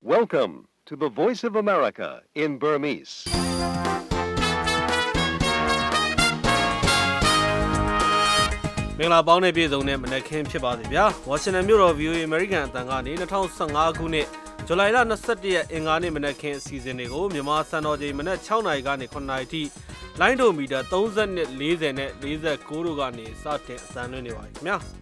Welcome to the Voice of America in Burmese. ။မင်္ဂလာပေါင်းတဲ့ပြည်စုံနဲ့မနက်ခင်းဖြစ်ပါစေဗျာ။ဝါရှင်တန်မြို့တော် VOA American အသံကနေ2015ခုနှစ်ဇူလိုင်လ21ရက်အင်္ဂါနေ့မနက်ခင်းအစီအစဉ်တွေကိုမြန်မာစံတော်ချိန်မနက်6နာရီကနေ9နာရီထိလိုင်းဒိုမီတာ30နဲ့40နဲ့49တို့ကနေစတင်အသံလွှင့်နေပါပြီခင်ဗျာ။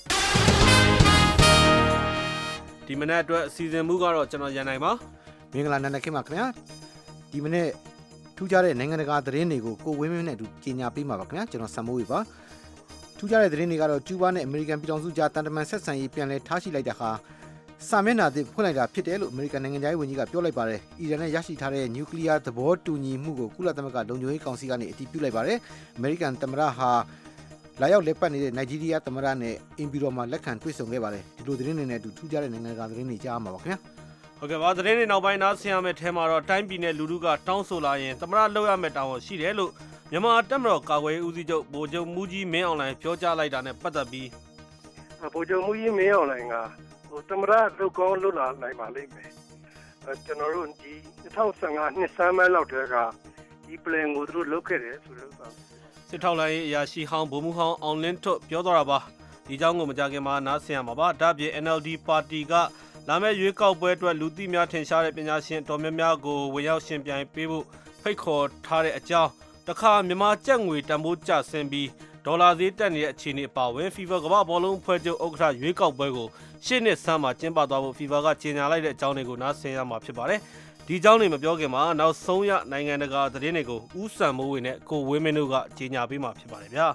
ဒီမနက်အတွက်အစီအစဉ်မူကတော့ကျွန်တော်ရန်နိုင်ပါမင်္ဂလာနံနက်ခင်းပါခင်ဗျာဒီမနေ့ထူးခြားတဲ့နိုင်ငံတကာသတင်းတွေကိုကိုဝင်းမင်းနဲ့အတူကြီးညာပေးမှာပါခင်ဗျာကျွန်တော်ဆမ်မိုးဝေပါထူးခြားတဲ့သတင်းတွေကတော့ကျူးဘားနဲ့အမေရိကန်ပြည်ထောင်စုကြားတန်တမန်ဆက်ဆံရေးပြန်လည်ထားရှိလိုက်တာဟာစာမျက်နှာသစ်ဖွင့်လိုက်တာဖြစ်တယ်လို့အမေရိကန်နိုင်ငံသားဝန်ကြီးကပြောလိုက်ပါတယ်အီရန်နဲ့ရရှိထားတဲ့နျူကလ িয়ার သဘောတူညီမှုကိုကုလသမဂ္ဂလုံခြုံရေးကောင်စီကနေအတည်ပြုလိုက်ပါတယ်အမေရိကန်သမ္မတဟာလာရောက်လက်ပတ်နေတဲ့နိုင်ဂျီးရီးယားသမ္မတနဲ့အင်ပီရောမှာလက်ခံတွေ့ဆုံခဲ့ပါတယ်ဒီလိုသတင်းတွေနဲ့အတူထူးခြားတဲ့နိုင်ငံတကာသတင်းတွေကြားမှာပါခင်ဗျာဟုတ်ကဲ့ပါသတင်းတွေနောက်ပိုင်းနားဆင်ရမယ့်ထဲမှာတော့တိုင်းပြည်နယ်လူထုကတောင်းဆိုလာရင်သမ္မတလုပ်ရမယ့်တာဝန်ရှိတယ်လို့မြန်မာတပ်မတော်ကာကွယ်ရေးဦးစီးချုပ်ဗိုလ်ချုပ်မူကြီးမင်းအောင်လှိုင်ပြောကြားလိုက်တာနဲ့ပတ်သက်ပြီးဗိုလ်ချုပ်မူကြီးမင်းအောင်လှိုင်ကသမ္မတလုပ်ကောင်းလုပ်လာနိုင်ပါလိမ့်မယ်ကျွန်တော်တို့ဒီ2015နှစ်ဆန်းပိုင်းလောက်တည်းကဒီ plan ကိုသူတို့လုပ်ခဲ့တယ်ဆိုတော့စစ်ထောက်လိုင်းအရာရှိဟောင်းဗိုလ်မှူးဟောင်းအောင်လင်းထွတ်ပြောသွားတာပါဒီကြောင်းကိုမကြခင်မှာနားဆင်ရမှာပါဒါပြင် NLD ပါတီကလာမယ့်ရွေးကောက်ပွဲအတွက်လူသိများထင်ရှားတဲ့ပညာရှင်တော်များများကိုဝင်ရောက်ရှင်ပြိုင်ပေးဖို့ဖိတ်ခေါ်ထားတဲ့အကြောင်းတခါမြန်မာကျပ်ငွေတန်ဖိုးကျဆင်းပြီးဒေါ်လာဈေးတက်နေတဲ့အခြေအနေအပါအဝင် FIFA ကမ္ဘာဘောလုံးအဖွဲ့ချုပ်ဥက္ကဋ္ဌရွေးကောက်ပွဲကိုရှေ့နှစ်ဆန်းမှာကျင်းပသွားဖို့ FIFA ကကြေညာလိုက်တဲ့အကြောင်းတွေကိုနားဆင်ရမှာဖြစ်ပါတယ်ဒီအကြောင်းတွေမပြောခင်မှာနောက်ဆုံးရနိုင်ငံတကာသတင်းတွေကိုဦးစံမိုးဝေနဲ့ကိုဝင်းမင်းတို့ကကြေညာပေးမှာဖြစ်ပါတယ်ဗျာ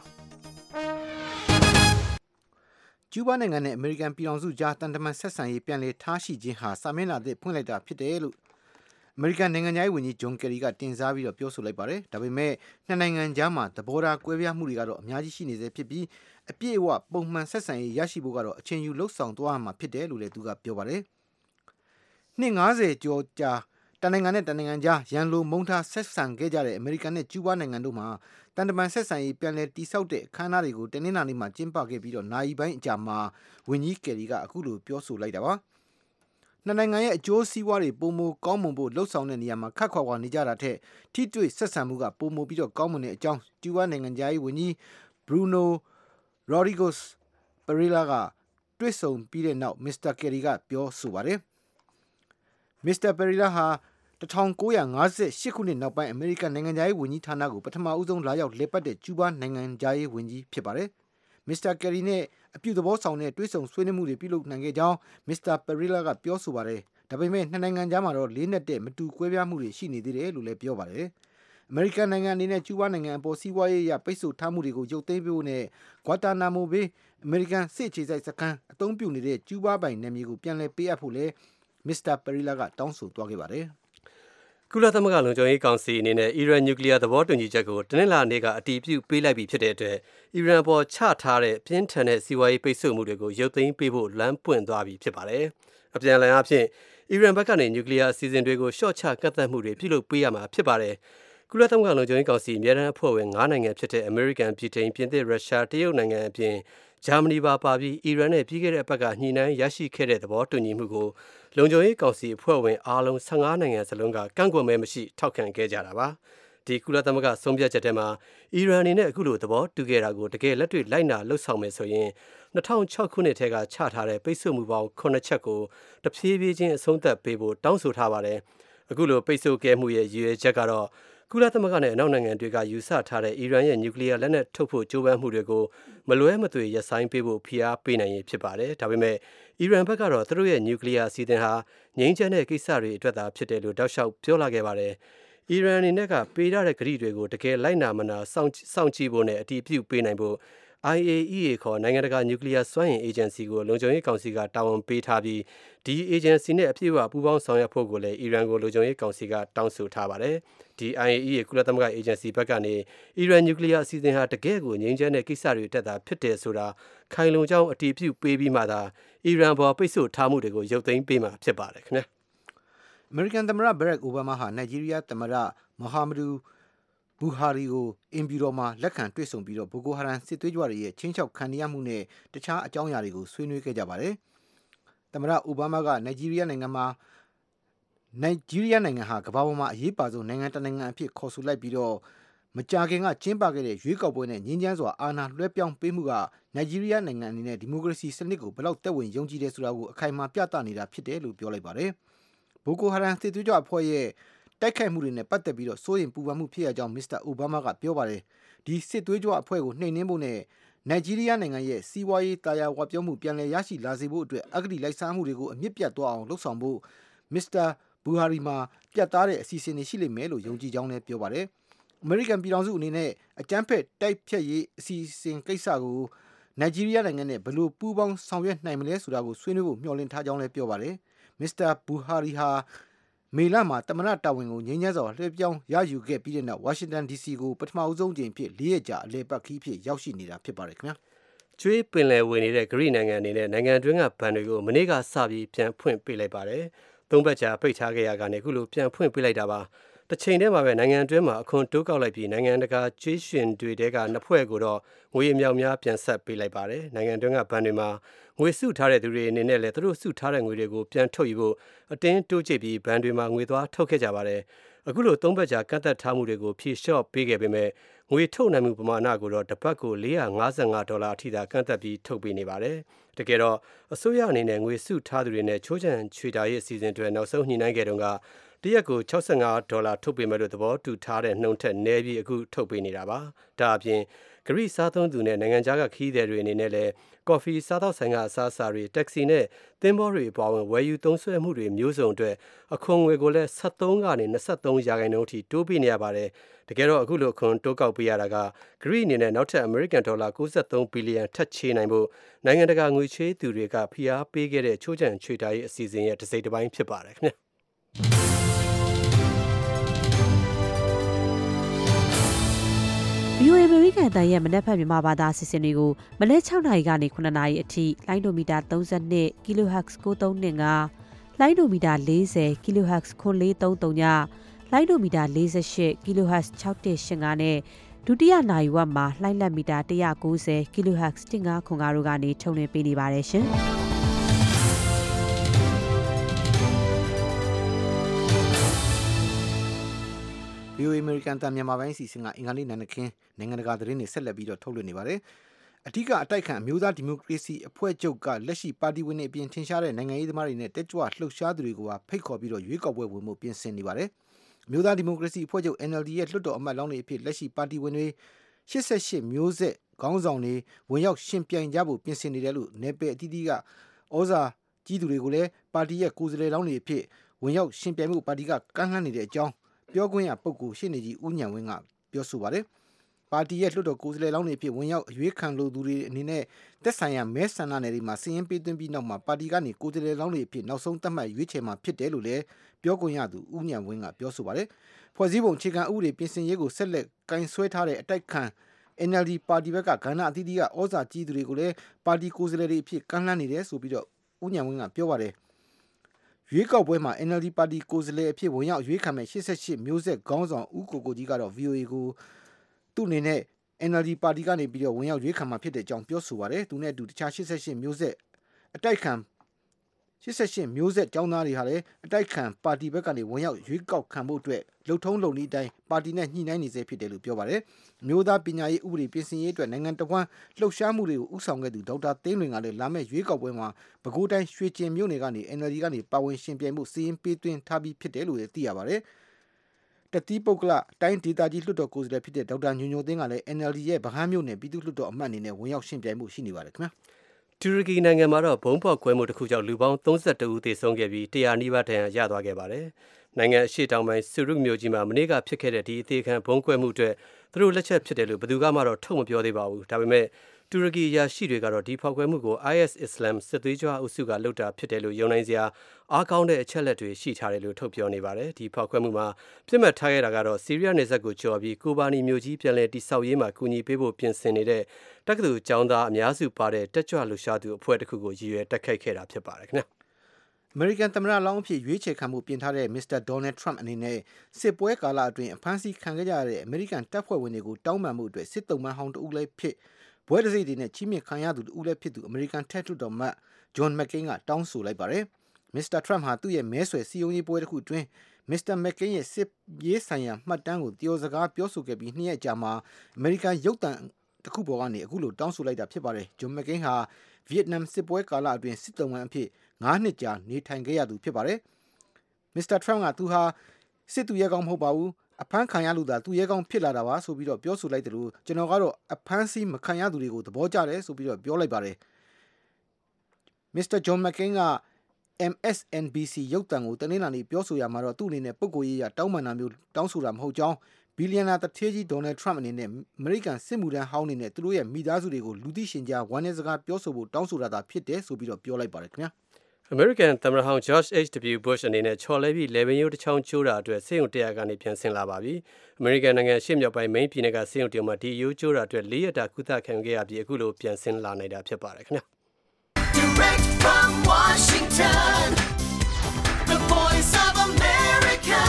ကျူးဘားနိုင်ငံနဲ့အမေရိကန်ပြည်ထောင်စုကြားတန်တမန်ဆက်ဆံရေးပြန်လည်ထားရှိခြင်းဟာစာမျက်နှာသစ်ဖွင့်လိုက်တာဖြစ်တယ်လို့အမေရိကန်နိုင်ငံသားဝန်ကြီးဂျွန်ကယ်ရီကတင်စားပြီးတော့ပြောဆိုလိုက်ပါတယ်ဒါပေမဲ့နှစ်နိုင်ငံကြားမှာသဘောထားကွဲပြားမှုတွေကတော့အများကြီးရှိနေသေးဖြစ်ပြီးအပြည့်အဝပုံမှန်ဆက်ဆံရေးရရှိဖို့ကတော့အချိန်ယူလှုပ်ဆောင်သွားမှာဖြစ်တယ်လို့လည်းသူကပြောပါတယ်နှစ်90ကျော်ကြာတနိုင်ငံနဲ့တနိုင်ငံကြားရန်လိုမုန်းထားဆက်ဆံခဲ့ကြတဲ့အမေရိကန်နဲ့ကျူးဘားနိုင်ငံတို့မှာတန်တမန်ဆက်ဆံရေးပြန်လည်တိဆောက်တဲ့အခမ်းအနားတွေကိုတနင်္လာနေ့မှာကျင်းပခဲ့ပြီးတော့နိုင်ပိုင်းအကြာမှာဝန်ကြီးကယ်ရီကအခုလိုပြောဆိုလိုက်တာပါနှစ်နိုင်ငံရဲ့အကျိုးစီးပွားတွေပုံမကောင်းမွန်ဖို့လှုပ်ဆောင်တဲ့နေရာမှာခက်ခွာခွာနေကြတာထက်ထိတွေ့ဆက်ဆံမှုကပုံမပြီးတော့ကောင်းမွန်တဲ့အကြောင်းကျူးဘားနိုင်ငံသားဝန်ကြီးဘရူနိုရိုဒရီဂိုစ်ပရီလာကတွေ့ဆုံပြီးတဲ့နောက်မစ္စတာကယ်ရီကပြောဆိုပါတယ်မစ္စတာပရီလာဟာ1958ခုနှစ်နောက်ပိုင်းအမေရိကန်နိုင်ငံသားဝန်ကြီးဌာနကိုပထမဦးဆုံးလာရောက်လက်ပတ်တဲ့ကျူးဘားနိုင်ငံသားဝန်ကြီးဖြစ်ပါတယ်မစ္စတာကယ်ရီနဲ့အပြုသဘောဆောင်တဲ့တွေ့ဆုံဆွေးနွေးမှုတွေပြုလုပ်နိုင်ခဲ့ကြောင်းမစ္စတာပရီလာကပြောဆိုပါတယ်ဒါပေမဲ့နှစ်နိုင်ငံကြားမှာတော့လေးနက်တဲ့မတူကွဲပြားမှုတွေရှိနေသေးတယ်လို့လည်းပြောပါတယ်အမေရိကန်နိုင်ငံအနေနဲ့ကျူးဘားနိုင်ငံအပေါ်စီးပွားရေးအရပိတ်ဆို့ထားမှုတွေကိုရုပ်သိမ်းဖို့နဲ့ဂွာတာနာမိုဘေးအမေရိကန်စစ်အခြေစိုက်စခန်းအသုံးပြုနေတဲ့ကျူးဘားပိုင်နယ်မြေကိုပြန်လည်ပေးအပ်ဖို့လည်းမစ္စတာပရီလာကတောင်းဆိုသွားခဲ့ပါတယ်ကုလသမဂ္ဂလုံခြုံရေးကောင်စီအနေနဲ့အီရန်နျူကလ িয়ার သဘောတူညီချက်ကိုတနင်္လာနေ့ကအတည်ပြုပေးလိုက်ပြီဖြစ်တဲ့အတွက်အီရန်ပေါ်ချထားတဲ့ပြင်းထန်တဲ့စီးပွားရေးပိတ်ဆို့မှုတွေကိုရုပ်သိမ်းပေးဖို့လမ်းပွင့်သွားပြီဖြစ်ပါတယ်။အပြန်အလှန်အဖြစ်အီရန်ဘက်ကနေနျူကလ িয়ার အစီအစဉ်တွေကိုရှော့ချကန့်သတ်မှုတွေပြုလုပ်ပေးရမှာဖြစ်ပါတယ်။ကုလသမဂ္ဂလုံခြုံရေးကောင်စီအမြဲတမ်းအဖွဲ့ဝင်9နိုင်ငံဖြစ်တဲ့အမေရိကန်၊ဗြိတိန်၊ပြင်သစ်၊ရုရှား၊တရုတ်နိုင်ငံအပြင်ဂျာမနီပါပြီးအီရန်နဲ့ပြီးခဲ့တဲ့အပတ်ကညှိနှိုင်းရရှိခဲ့တဲ့သဘောတူညီမှုကိုလုံခြုံရေးကောင်စီအဖွဲ့ဝင်အားလုံး15နိုင်ငံစလုံးကကန့်ကွက်မဲမရှိထောက်ခံခဲ့ကြတာပါဒီကုလသမဂ္ဂဆုံးဖြတ်ချက်ထဲမှာအီရန်အနေနဲ့အခုလိုသဘောတူခဲ့တာကိုတကယ်လက်တွေ့လိုက်နာလှုပ်ဆောင်မယ်ဆိုရင်2006ခုနှစ်ထဲကချထားတဲ့ပိတ်ဆို့မှုပေါင်း9ချက်ကိုတဖြည်းဖြည်းချင်းအဆုံးသတ်ပေးဖို့တောင်းဆိုထားပါတယ်အခုလိုပိတ်ဆို့ခဲ့မှုရဲ့ရည်ရွယ်ချက်ကတော့ကုလသမဂ္ဂနဲ့အနောက်နိုင်ငံတွေကယူဆထားတဲ့အီရန်ရဲ့နျူကလ িয়ার လက်နက်ထုတ်ဖို့ကြိုးပမ်းမှုတွေကိုမလွဲမသွေရပ်ဆိုင်းပေးဖို့ဖိအားပေးနိုင်ရင်ဖြစ်ပါတယ်ဒါပေမဲ့အီရန်ဘက်ကတော့သူတို့ရဲ့နျူကလ িয়ার အစီအစဉ်ဟာငြိမ်းချမ်းတဲ့ကိစ္စတွေအတွက်သာဖြစ်တယ်လို့တောက်လျှောက်ပြောလာခဲ့ပါတယ်အီရန်အနေနဲ့ကပေးထားတဲ့ကတိတွေကိုတကယ်လိုက်နာမနာစောင့်ကြည့်ဖို့နဲ့အတည်ပြုပေးနိုင်ဖို့ IAEA ခေါ်နိုင်ငံတကာနျူကလ িয়ার စွမ်းအင်အေဂျင်စီကိုလုံခြုံရေးကောင်စီကတာဝန်ပေးထားပြီးဒီအေဂျင်စီနဲ့အပြည့်အဝပူးပေါင်းဆောင်ရွက်ဖို့ကိုလည်းအီရန်ကိုလုံခြုံရေးကောင်စီကတောင်းဆိုထားပါတယ်ဒီ IAEA ကုလသမဂ္ဂအေဂျင်စီဘက်ကနေအီရန်နျူကလ িয়ার အစီအစဉ်ဟာတကယ်ကိုငြိမ်းချမ်းတဲ့ကိစ္စတွေတက်တာဖြစ်တယ်ဆိုတာခိုင်လုံကြောင်းအတည်ပြုပေးပြီးမှသာအီရန်ပေါ်ပိတ်ဆို့ထားမှုတွေကိုရုပ်သိမ်းပေးမှာဖြစ်ပါတယ်ခင်ဗျာအမေရိကန်သမ္မတဘရက်အိုဘားမားဟာနိုင်ဂျီးရီးယားသမ္မတမိုဟာမဒူဘူဟာရီကိုအင်ပီရောမှာလက်ခံတွေ့ဆုံပြီးတော့ဘိုကိုဟာရန်စစ်သွေးကြွတွေရဲ့ချင်းချောက်ခံရမှုနဲ့တခြားအကြောင်းအရာတွေကိုဆွေးနွေးခဲ့ကြပါတယ်သမ္မတအိုဘားမားကနိုင်ဂျီးရီးယားနိုင်ငံမှာနိုင်ဂျီးရီးယားနိုင်ငံဟာကမ္ဘာပေါ်မှာအရေးပါဆုံးနိုင်ငံတစ်နိုင်ငံအဖြစ်ခေါ်ဆိုလိုက်ပြီးတော့မကြာခင်ကကျင်းပခဲ့တဲ့ရွေးကောက်ပွဲနဲ့ငြင်းချမ်းစွာအာဏာလွှဲပြောင်းပေးမှုကနိုင်ဂျီးရီးယားနိုင်ငံအနေနဲ့ဒီမိုကရေစီစနစ်ကိုဘယ်လောက်သက်ဝင်ယုံကြည်တယ်ဆိုတာကိုအခိုင်အမာပြသနေတာဖြစ်တယ်လို့ပြောလိုက်ပါတယ်။ဘိုကိုဟာရမ်စစ်သွေးကြွအဖွဲ့ရဲ့တိုက်ခိုက်မှုတွေနဲ့ပတ်သက်ပြီးတော့စိုးရိမ်ပူပန်မှုဖြစ်ရကြောင်းမစ္စတာအိုဘားမားကပြောပါတယ်။ဒီစစ်သွေးကြွအဖွဲ့ကိုနှိမ်နင်းဖို့နဲ့နိုင်ဂျီးရီးယားနိုင်ငံရဲ့စီးပွားရေးတာယာဝပြောမှုပြန်လည်ရရှိလာစေဖို့အတွက်အဂတိလိုက်စားမှုတွေကိုအမြင့်ပြတ်သွားအောင်လှုံ့ဆော်ဖို့မစ္စတာဘူဟာရီမှာပြတ်သားတဲ့အစီအစဉ်တွေရှိလိမ့်မယ်လို့ယုံကြည်ကြောင်းလည်းပြောပါတယ်။အမေရိကန်ပြည်ထောင်စုအနေနဲ့အကြမ်းဖက်တိုက်ဖျက်ရေးအစီအစဉ်ကိစ္စကိုနိုင်ဂျီးရီးယားနိုင်ငံနဲ့ဘယ်လိုပူးပေါင်းဆောင်ရွက်နိုင်မလဲဆိုတာကိုဆွေးနွေးဖို့မျှော်လင့်ထားကြောင်းလည်းပြောပါတယ်။မစ္စတာဘူဟာရီဟာမေလမှာတမန်တော်တာဝန်ကိုငြိမ်းချမ်းစွာလွှဲပြောင်းရယူခဲ့ပြီးတဲ့နောက်ဝါရှင်တန် DC ကိုပထမအဆုံးအကြိမ်ဖြစ်၄ရက်ကြာအလဲပတ်ခီးဖြစ်ရောက်ရှိနေတာဖြစ်ပါတယ်ခင်ဗျာ။ကျွေးပင်လယ်ဝင်နေတဲ့ဂရိနိုင်ငံအနေနဲ့နိုင်ငံတွင်းကဘဏ်တွေကိုမနေ့ကစပြီးပြန်ဖွင့်ပေးလိုက်ပါတယ်။သုံးပတ်ကြာပိတ်ထားခဲ့ရကနေအခုလိုပြန်ဖွင့်ပေးလိုက်တာပါ။တစ်ချိန်တည်းမှာပဲနိုင်ငံတွင်းမှာအခွန်တိုးကောက်လိုက်ပြီးနိုင်ငံတကာကျွေးရှင်တွေတဲကနှစ်ဖွဲ့ကိုတော့ငွေအမြောက်များပြန်ဆက်ပေးလိုက်ပါတယ်။နိုင်ငံတွင်းကဘဏ်တွေမှာငွေစုထားတဲ့သူတွေအနေနဲ့လည်းသူတို့စုထားတဲ့ငွေတွေကိုပြန်ထုတ်ယူဖို့အတင်းတိုးကျပြီးဘဏ်တွေမှာငွေသွားထုတ်ခဲ့ကြပါတယ်။အခုလိုသုံးပတ်ကြာကန့်သက်ထားမှုတွေကိုဖြေလျှော့ပေးခဲ့ပေမဲ့ငွေထုတ်နိုင်မှုပမာဏကိုတော့တစ်ပတ်ကို$455အထိသာကန့်သက်ပြီးထုတ်ပေးနေပါတယ်။တကယ်တော့အစိုးရအနေနဲ့ငွေစုထားသူတွေနဲ့ချိုးချံချွေတာရေးအစီအစဉ်တွေနောက်ဆုံးညှိနှိုင်းခဲ့တုန်းကတရက်ကို$65ထုတ်ပေးမယ်လို့သဘောတူထားတဲ့နှုန်းထက်နည်းပြီးအခုထုတ်ပေးနေတာပါ။ဒါအပြင်ဂရိစားသုံးသူနဲ့နိုင်ငံခြားကခရီးသည်တွေအနေနဲ့လည်းကော်ဖီစားသောက်ဆိုင်ကအစားအစာတွေတက္ကစီနဲ့သင်္ဘောတွေအပါအဝင်ဝယ်ယူသုံးစွဲမှုတွေမျိုးစုံအတွက်အခွန်ငွေကိုလည်း73ကနေ23%အထိတိုးပေးနေရပါတယ်။တကယ်တော့အခုလိုအခွန်တိုးကောက်ပေးရတာကဂရိအနေနဲ့နောက်ထပ်အမေရိကန်ဒေါ်လာ93ဘီလီယံထပ်ချေးနိုင်ဖို့နိုင်ငံတကာငွေချေးသူတွေကဖိအားပေးခဲ့တဲ့ချိုးချံချွေတာရေးအစီအစဉ်ရဲ့တစ်စိတ်တစ်ပိုင်းဖြစ်ပါတယ်ခင်ဗျာ။ VOA အမေရိကန်အသံရဲ့မနက်ဖြန်မြန်မာဘာသာအစီအစဉ်တွေကိုမနက်6နာရီကနေ9နာရီအထိလိုင်းဒိုမီတာ32 kHz 9325လိုင်းဒိုမီတာ40 kHz 9433ညလိုင်းဒိုမီတာ48 kHz 6185နဲ့ဒုတိယနာရီဝက်မှာလှိုင်းလက်မီတာ190 kHz 1505တို့ကနေထုတ်လွှင့်ပေးနေပါတယ်ရှင်။ VOA အမေရိကန်တန်မြန်မာပိုင်းစီစဉ်ကအင်္ဂါနေ့နံနက်ခင်းနိုင်ငံတကာသတင်းတွေဆက်လက်ပြီးတော့ထုတ်လွှင့်နေပါတယ်။အထူးအတိုက်ခံအမျိုးသားဒီမိုကရေစီအဖွဲ့ချုပ်ကလက်ရှိပါတီဝင်တွေအပြင်ထင်ရှားတဲ့နိုင်ငံရေးသမားတွေနဲ့တက်ကြွလှုပ်ရှားသူတွေကိုပါဖိတ်ခေါ်ပြီးတော့ရွေးကောက်ပွဲဝင်မှုပြင်ဆင်နေပါတယ်။အမျိုးသားဒီမိုကရေစီအဖွဲ့ချုပ် NLD ရဲ့လွှတ်တော်အမတ်လောင်းတွေအဖြစ်လက်ရှိပါတီဝင်တွေ88မျိုးဆက်ခေါင်းဆောင်တွေဝင်ရောက်ရှင်ပြိုင်ကြဖို့ပြင်ဆင်နေတယ်လို့နယ်ပယ်အသီးသီးကဩဇာကြီးသူတွေကိုလည်းပါတီရဲ့ကိုယ်စားလှယ်လောင်းတွေအဖြစ်ဝင်ရောက်ရှင်ပြိုင်မှုပါတီကကမ်းလှမ်းနေတဲ့အကြောင်းပြောခွင့်ရပုဂ္ဂိုလ်ရှင်းနေကြီးဦးညံဝင်းကပြောဆိုပါတယ်။ပါတီရဲ့လွှတ်တော်ကိုယ်စားလှယ်လောင်းတွေအဖြစ်ဝင်ရောက်အရွေးခံလိုသူတွေအနေနဲ့သက်ဆိုင်ရာမဲဆန္ဒနယ်တွေမှာစီရင်ပေးသွင်းပြီးနောက်မှာပါတီကနေကိုယ်စားလှယ်လောင်းတွေအဖြစ်နောက်ဆုံးသတ်မှတ်ရွေးချယ်မှာဖြစ်တယ်လို့လည်းပြောခွင့်ရသူဦးညံဝင်းကပြောဆိုပါတယ်။ဖွဲ့စည်းပုံအခြေခံဥပဒေပြင်ဆင်ရေးကိုဆက်လက်ကင်ဆွဲထားတဲ့အတိုက်ခံ NLD ပါတီဘက်ကကဏ္ဍအသီးသီးကဩဇာကြီးသူတွေကိုလည်းပါတီကိုယ်စားလှယ်တွေအဖြစ်ကမ်းလှမ်းနေတယ်ဆိုပြီးတော့ဦးညံဝင်းကပြောပါတယ်။ရွေးကောက်ပွဲမှာ NLD ပါတီကိုယ်စားလှယ်အဖြစ်ဝင်ရောက်ရွေးခံမဲ့88မျိုးဆက်ခေါင်းဆောင်ဦးကိုကိုကြီးကတော့ VOA ကိုသူ့အနေနဲ့ NLD ပါတီကနေပြီးတော့ဝင်ရောက်ရွေးခံမှာဖြစ်တဲ့အကြောင်းပြောဆိုပါတယ်။သူနဲ့အတူတခြား88မျိုးဆက်အတိုက်ခံ88မျိုးဆက်ကျောင်းသားတွေဟာလည်းအတိုက်ခံပါတီဘက်ကနေဝင်ရောက်ရွေးကောက်ခံဖို့အတွက်လှုပ်ထုံးလုံနည်းတိုင်းပါတီနဲ့ညှိနှိုင်းနေစေဖြစ်တယ်လို့ပြောပါတယ်။မျိုးသားပညာရေးဥပဒေပြင်ဆင်ရေးအတွက်နိုင်ငံတော်ဝန်လှုပ်ရှားမှုတွေကိုဥဆောင်ခဲ့သူဒေါက်တာသိန်းလွင်ကလည်းလာမယ့်ရွေးကောက်ပွဲမှာပဲခူးတိုင်းရွှေကျင်မြို့နယ်ကနေ NLD ကနေပါဝင်ရှင်ပြိုင်မှုစီရင်ပေးသွင်းထားပြီးဖြစ်တယ်လို့သိရပါတယ်။တတိပုဂ္ဂလတိုင်းဒေသကြီးလွှတ်တော်ကိုယ်စားလှယ်ဖြစ်တဲ့ဒေါက်တာညိုညိုသိန်းကလည်း NLD ရဲ့ဗဟန်းမြို့နယ်ပြည်သူ့လွှတ်တော်အမတ်အနေနဲ့ဝင်ရောက်ရှင်ပြိုင်မှုရှိနေပါတယ်ခင်ဗျာတူရကီနိုင်ငံမှာတော့ဘုံပေါက်ကွဲမှုတစ်ခုကြောင့်လူပေါင်း32ဦးသေဆုံးခဲ့ပြီး100နီးပါးဒဏ်ရာရသွားခဲ့ပါတယ်။နိုင်ငံအရှေ့တောင်ပိုင်းဆူရုမြို့ကြီးမှာမနေ့ကဖြစ်ခဲ့တဲ့ဒီအသေးခံဘုံကွဲမှုအတွက်သူတို့လက်ချက်ဖြစ်တယ်လို့ဘယ်သူမှတော့ထုတ်မပြောသေးပါဘူး။ဒါပေမဲ့တူရကီရာရှိတွေကတော့ဒီဖောက်ခွဲမှုကို IS အစ္စလာမ်စစ်သွေးကြွအုပ်စုကလုပ်တာဖြစ်တယ်လို့ယုံနိုင်စရာအားကောင်းတဲ့အချက်လက်တွေရှိထားတယ်လို့ထုတ်ပြောနေပါတယ်။ဒီဖောက်ခွဲမှုမှာပြစ်မှတ်ထားခဲ့တာကတော့ဆီးရီးယားနယ်စပ်ကိုကျော်ပြီးကိုဘာနီမြို့ကြီးပြန်လည်တည်ဆောက်ရေးမှာကူညီပေးဖို့ပြင်ဆင်နေတဲ့တက္ကသိုလ်ကျောင်းသားအများစုပါတဲ့တက်ကြွလှုပ်ရှားသူအဖွဲ့တစ်ခုကိုရည်ရွယ်တိုက်ခိုက်ခဲ့တာဖြစ်ပါတယ်ခင်ဗျာ။အမေရိကန်သမ္မတလောင်းအဖြစ်ရွေးချယ်ခံမှုပြင်ထားတဲ့မစ္စတာဒေါ်နယ်ထရမ့်အနေနဲ့စစ်ပွဲကာလအတွင်းအဖမ်းဆီးခံခဲ့ကြရတဲ့အမေရိကန်တပ်ဖွဲ့ဝင်တွေကိုတောင်းပန်မှုအတွက်စစ်တုံးမန်းဟောင်းတဦးလည်းဖြစ်ဘွဲတစိမ့်တွေနဲ့ချီးမြှင့်ခံရသူတဦးလည်းဖြစ်သူအမေရိကန်ထက်လွှတ်တော်မှတ်ဂျွန်မက်ကိန်းကတောင်းဆိုလိုက်ပါတယ်။ Mr. Trump ဟာသူ့ရဲ့မဲဆွယ်စည်းရုံးရေးပွဲတစ်ခုအတွင်း Mr. McCain ရဲ့စစ်ရေးဆိုင်ရာမှတ်တမ်းကိုပြောစကားပြောဆိုခဲ့ပြီး2 ရက်ကြာမှာအမေရိကန်ရုပ်သံတစ်ခုပေါ်ကနေအခုလိုတောင်းဆိုလိုက်တာဖြစ်ပါတယ်။ John McCain ဟာဗီယက်နမ်စစ်ပွဲကာလအတွင်းစစ်တုံးဝန်အဖြစ်9 နှစ်ကြာနေထိုင်ခဲ့ရသူဖြစ်ပါတယ်။ Mr. Trump ကသူဟာစစ်သူရဲကောင်းမဟုတ်ပါဘူး။အဖမ်းခံရလို့သာသူရဲကောင်းဖြစ်လာတာပါဆိုပြီးတော့ပြောဆိုလိုက်တယ်လို့ကျွန်တော်ကတော့အဖမ်းဆီးမခံရသူတွေကိုသဘောကျတယ်ဆိုပြီးတော့ပြောလိုက်ပါတယ်။ Mr. John McCain ကMSNBC ရုပ်သံကိုတနင်္လာနေ့ပြောဆိုရမှာတော့သူ့အနေနဲ့ပုဂ္ဂိုလ်ရေးအရတောင်းပန်တာမျိုးတောင်းဆိုတာမဟုတ်ကြောင်းဘီလီယံနာတထေးကြီးဒေါ်နယ်ထရမ့်အနေနဲ့အမေရိကန်စစ်မှုထမ်းဟောင်းနေနဲ့သူတို့ရဲ့မိသားစုတွေကိုလူသိရှင်ကြားဝမ်းနည်းစကားပြောဆိုဖို့တောင်းဆိုတာသာဖြစ်တယ်ဆိုပြီးတော့ပြောလိုက်ပါတယ်ခင်ဗျာအမေရိကန်သမ္မတဟောင်း George H.W. Bush အနေနဲ့ချော်လဲပြီးလေပင်ရိုးတစ်ချောင်းကျိုးတာအတွက်ဆေးရုံ100ကနေပြန်ဆင်းလာပါပြီ။အမေရိကန်နိုင်ငံရှေ့မြောက်ပိုင်းမိန်းပြည်နယ်ကဆေးရုံတရုံမှာဒီရိုးကျိုးတာအတွက်4 ရက်တာကုသခံခဲ့ရပြီးအခုလိုပြန်ဆင်းလာနိုင်တာဖြစ်ပါတယ်ခင်ဗျာ။ Direct from Washington, the voice of America,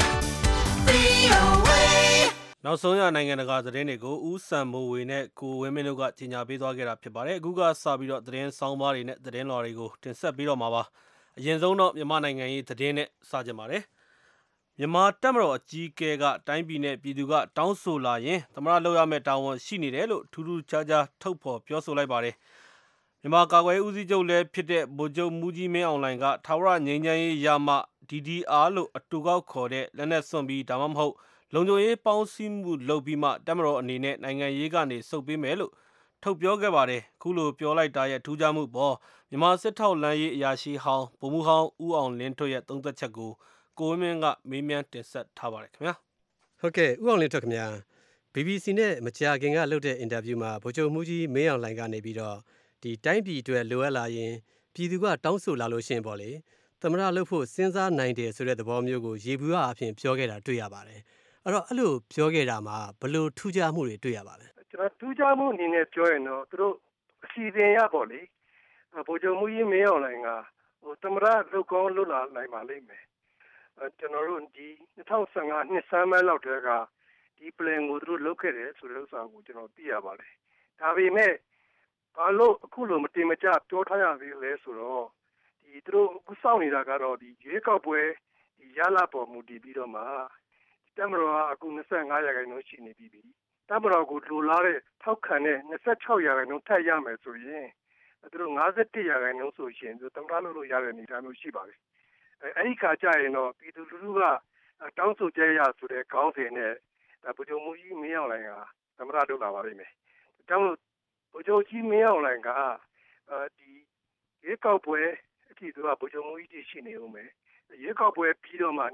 VOA နောက်ဆုံးရနိုင်ငံတကာသတင်းတွေကိုဦးစံမိုးဝေနဲ့ကိုဝင်းမင်းတို့ကကြီးညာပေးသွားခဲ့တာဖြစ်ပါတယ်အခုကစပြီးတော့သတင်းဆောင်းပါးတွေနဲ့သတင်းလွှာတွေကိုတင်ဆက်ပြီးတော့မှာပါအရင်ဆုံးတော့မြန်မာနိုင်ငံရေးသတင်းနဲ့စကြပါတယ်မြန်မာတပ်မတော်အကြီးအကဲကတိုင်းပြည်နဲ့ပြည်သူကတောင်းဆိုလာရင်သမရလောက်ရမယ့်တာဝန်ရှိနေတယ်လို့ထူးထူးခြားခြားထုတ်ဖော်ပြောဆိုလိုက်ပါတယ်မြန်မာကာကွယ်ရေးဦးစီးချုပ်လည်းဖြစ်တဲ့ဗိုလ်ချုပ်မူကြီးမင်းအောင်လှိုင်ကထာဝရငြိမ်းချမ်းရေးရမှ DDR လို့အတူကောက်ခေါ်တဲ့လက်နက်စွန့်ပြီးဒါမှမဟုတ်လုံခြုံရေးပေါင်းစည်းမှုလုပ်ပြီးမှတပ်မတော်အနေနဲ့နိုင်ငံရေးကနေစုပ်ပေးမယ်လို့ထုတ်ပြောခဲ့ပါတယ်ခုလိုပြောလိုက်တာရဲ့ထူးခြားမှုပေါ်မြန်မာစစ်ထောက်လမ်းရေးအရာရှိဟောင်းဗိုလ်မှူးဟောင်းဦးအောင်လင်းထွတ်ရဲ့သုံးသက်ချက်ကိုကိုဝင်းမင်းကမေးမြန်းတင်ဆက်ထားပါတယ်ခင်ဗျာဟုတ်ကဲ့ဦးအောင်လင်းထွတ်ခင်ဗျာ BBC နဲ့မကြာခင်ကလုပ်တဲ့အင်တာဗျူးမှာဗိုလ်ချုပ်မူကြီးမင်းအောင်လှိုင်ကနေပြီးတော့ဒီတိုင်းပြည်အတွက်လိုအပ်လာရင်ပြည်သူကတောင်းဆိုလာလို့ရှိရင်ပေါ့လေသမရလုပ်ဖို့စဉ်းစားနိုင်တယ်ဆိုတဲ့သဘောမျိုးကိုရေဘူးအဖြစ်ပြောခဲ့တာတွေ့ရပါတယ်အဲ့တော့အဲ့လိုပြောခဲ့တာမှာဘယ်လိုထူးခြားမှုတွေတွေ့ရပါလဲကျွန်တော်ထူးခြားမှုအနေနဲ့ပြောရင်တော့သူတို့အစီအစဉ်ရပေါ့လေဗိုလ်ချုပ်မူကြီးမင်းအောင်လှိုင်ကသမရလုပ်ကောင်းလုပ်လာနိုင်ပါလိမ့်မယ်ကျွန်တော်တို့ဒီ2015နှစ်ဆန်းပိုင်းလောက်တည်းကဒီ plan ကိုသူတို့လုပ်ခဲ့တယ်ဆိုတဲ့ဥစ္စာကိုကျွန်တော်သိရပါတယ်ဒါပေမဲ့ဘာလို့အခုလိုမတင်မကျပြောထားရသေးလဲဆိုတော့ဒီသူတို့အခုစောင့်နေတာကတော့ဒီရွေးကောက်ပွဲဒီရလပေါ်မူတည်ပြီးတော့မှတပ်မတော်ကအခု25ရာခိုင်နှုန်းရှိနေပြီတပ်မတော်ကိုလိုလားတဲ့ထောက်ခံတဲ့26ရာခိုင်နှုန်းထပ်ရမယ်ဆိုရင်သူတို့51ရာခိုင်နှုန်းဆိုရင်သူသမ္မတလို့ရတဲ့အနေအထားမျိုးရှိပါတယ်အဲ့ဒီခါကျရင်တော့ပြည်သူလူထုကတောင်းဆိုကြရဆိုတဲ့ခေါင်းစဉ်နဲ့ဗိုလ်ချုပ်မူကြီးမင်းအောင်လှိုင်ကသမ္မတလုပ်လာပါလိမ့်မယ်ဒါမှမဟုတ်ဗိုလ်ချုပ်ကြီးမင်းအောင်လှိုင်ကဒီရွေးကောက်ပွဲအထိသူကဗိုလ်ချုပ်မူကြီးရှိနေဦးမယ်ရွေးကောက်ပွဲပြီးတော့မှ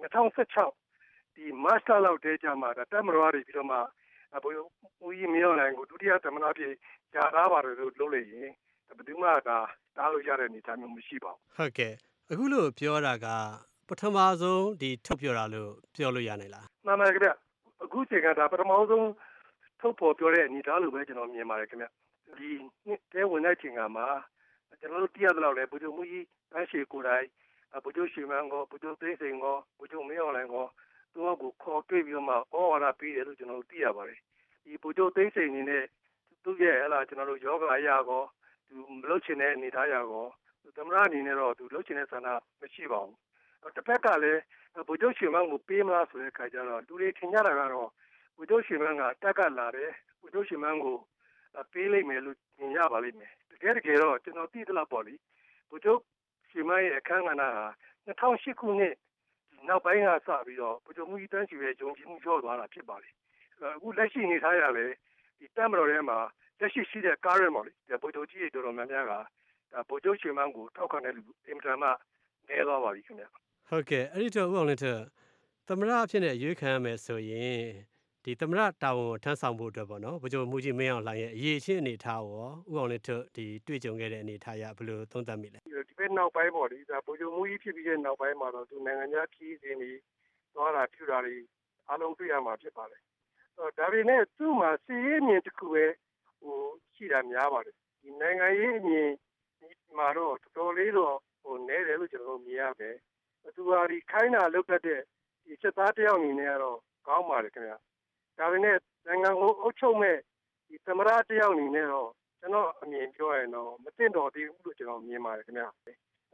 2016ဒီမတ်လလောက်တည်းကြမှာတပ်မတော်တွေပြီးတော့မှဗိုလ်ချုပ်မူကြီးမင်းအောင်လှိုင်ကိုဒုတိယသမ္မတဖြစ်ကြာသားပါတယ်လို့လုပ်လိုက်ရင်ဘယ်သူမှတားလို့ရတဲ့အနေအထားမျိုးမရှိပါဘူးဟုတ်ကဲ့အခုလို့ပြောတာကပထမဆုံးဒီထုတ်ပြောတာလို့ပြောလို့ရနိုင်လားမှန်ပါခင်ဗျအခုချိန်ကဒါပထမဆုံးထုတ်ဖော်ပြောတဲ့အနေအထားလို့ပဲကျွန်တော်မြင်ပါတယ်ခင်ဗျဒီတဲဝင်တဲ့ချိန်ကမှာကျွန်တော်တို့သိရသလောက်လဲဗိုလ်ချုပ်မူကြီးတန်းရှည်ကိုယ်တိုင်ဗိုလ်ချုပ်ရွှေမန်းကိုဗိုလ်ချုပ်သိန်းစိန်ကိုဗိုလ်ချုပ်မင်းအောင်လှိုင်ကိုသူတို့ကိုခေါ်တွေ့ပြီးတော့မှဩဝါဒပေးတယ်လို့ကျွန်တော်တို့သိရပါတယ်ဒီဗိုလ်ချုပ်သိန်းစိန်အနေနဲ့သူ့ရဲ့ဟလာကျွန်တော်တို့ယောဂအရာကိုသူမလုပ်ချင်တဲ့အနေထားအရာကိုသမ္မတအနေနဲ့တော့သူလုပ်ချင်တဲ့ဆန္ဒမရှိပါဘူးတစ်ဖက်ကလည်းဗိုလ်ချုပ်ရွှေမန်းကိုပေးမလားဆိုတဲ့ခါကျတော့လူတွေထင်ကြတာကတော့ဗိုလ်ချုပ်ရွှေမန်းကတက်ကလာတယ်ဗိုလ်ချုပ်ရွှေမန်းကိုပေးလိုက်မယ်လို့မြင်ရပါလိမ့်မယ်တကယ်တော့ကျွန်တော်သိသလောက်ပေါ့လေဗိုလ်ချုပ်ရွှေမန်းရဲ့အခမ်းအနားဟာ2008ခုနှစ်နောက်ပိုင်းကစပြီးတော့ဗိုလ်ချုပ်မူကြီးတန်းရှည်ရဲ့ယုံကြည်မှုကျော်သွားတာဖြစ်ပါလေအခုလက်ရှိနေထားရလဲဒီတပ်မတော်ထဲမှာလက်ရှိရှိတဲ့ current ပေါ့လေဗိုလ်ချုပ်ကြီးတွေတော်တော်များများကဗိုလ်ချုပ်ရွှေမန်းကိုထောက်ခံတဲ့လူအင်မတန်မှနည်းသွားပါပြီခင်ဗျဟုတ်ကဲ့အဲ့ဒီတော့ဦးအောင်လင်းထက်သမ္မတအဖြစ်နဲ့ရွေးခံရမယ်ဆိုရင်ဒီသမ္မတတာဝန်ကိုထမ်းဆောင်ဖို့အတွက်ပေါ့နော်ဗိုလ်ချုပ်မူကြီးမင်းအောင်လှိုင်ရဲ့အရေးချင်းအနေထားရောဦးအောင်လင်းထက်ဒီတွေ့ကြုံခဲ့တဲ့အနေထားရဘယ်လိုသုံးသပ်မိလဲဒီဘက်နောက်ပိုင်းပေါ့လေဒါဗိုလ်ချုပ်မူကြီးဖြစ်ပြီးတဲ့နောက်ပိုင်းမှာတော့သူနိုင်ငံခြားပြည်စင်တွေသွားတာပြုတာတွေအားလုံးတွေ့ရမှာဖြစ်ပါတယ်ဒါပေမဲ့သူ့မှာစီးရေးမြင်တစ်ခုပဲရှိတာများပါတယ်ဒီနိုင်ငံရေးအမြင်မှာတော့တော်တော်လေးတော့နည်းတယ်လို့ကျွန်တော်မြင်ရမယ်သူဟာဒီခိုင်းတာလုပ်တတ်တဲ့ဒီစစ်သားတယောက်အနေနဲ့ကတော့ကောင်းပါတယ်ခင်ဗျဒါပေမဲ့နိုင်ငံကိုအုပ်ချုပ်မဲ့ဒီသမရတယောက်အနေနဲ့တော့ကျွန်တော်အမြင်ပြောရရင်တော့မသိတော့သေးဘူးလို့ကျွန်တော်မြင်ပါတယ်ခင်ဗျ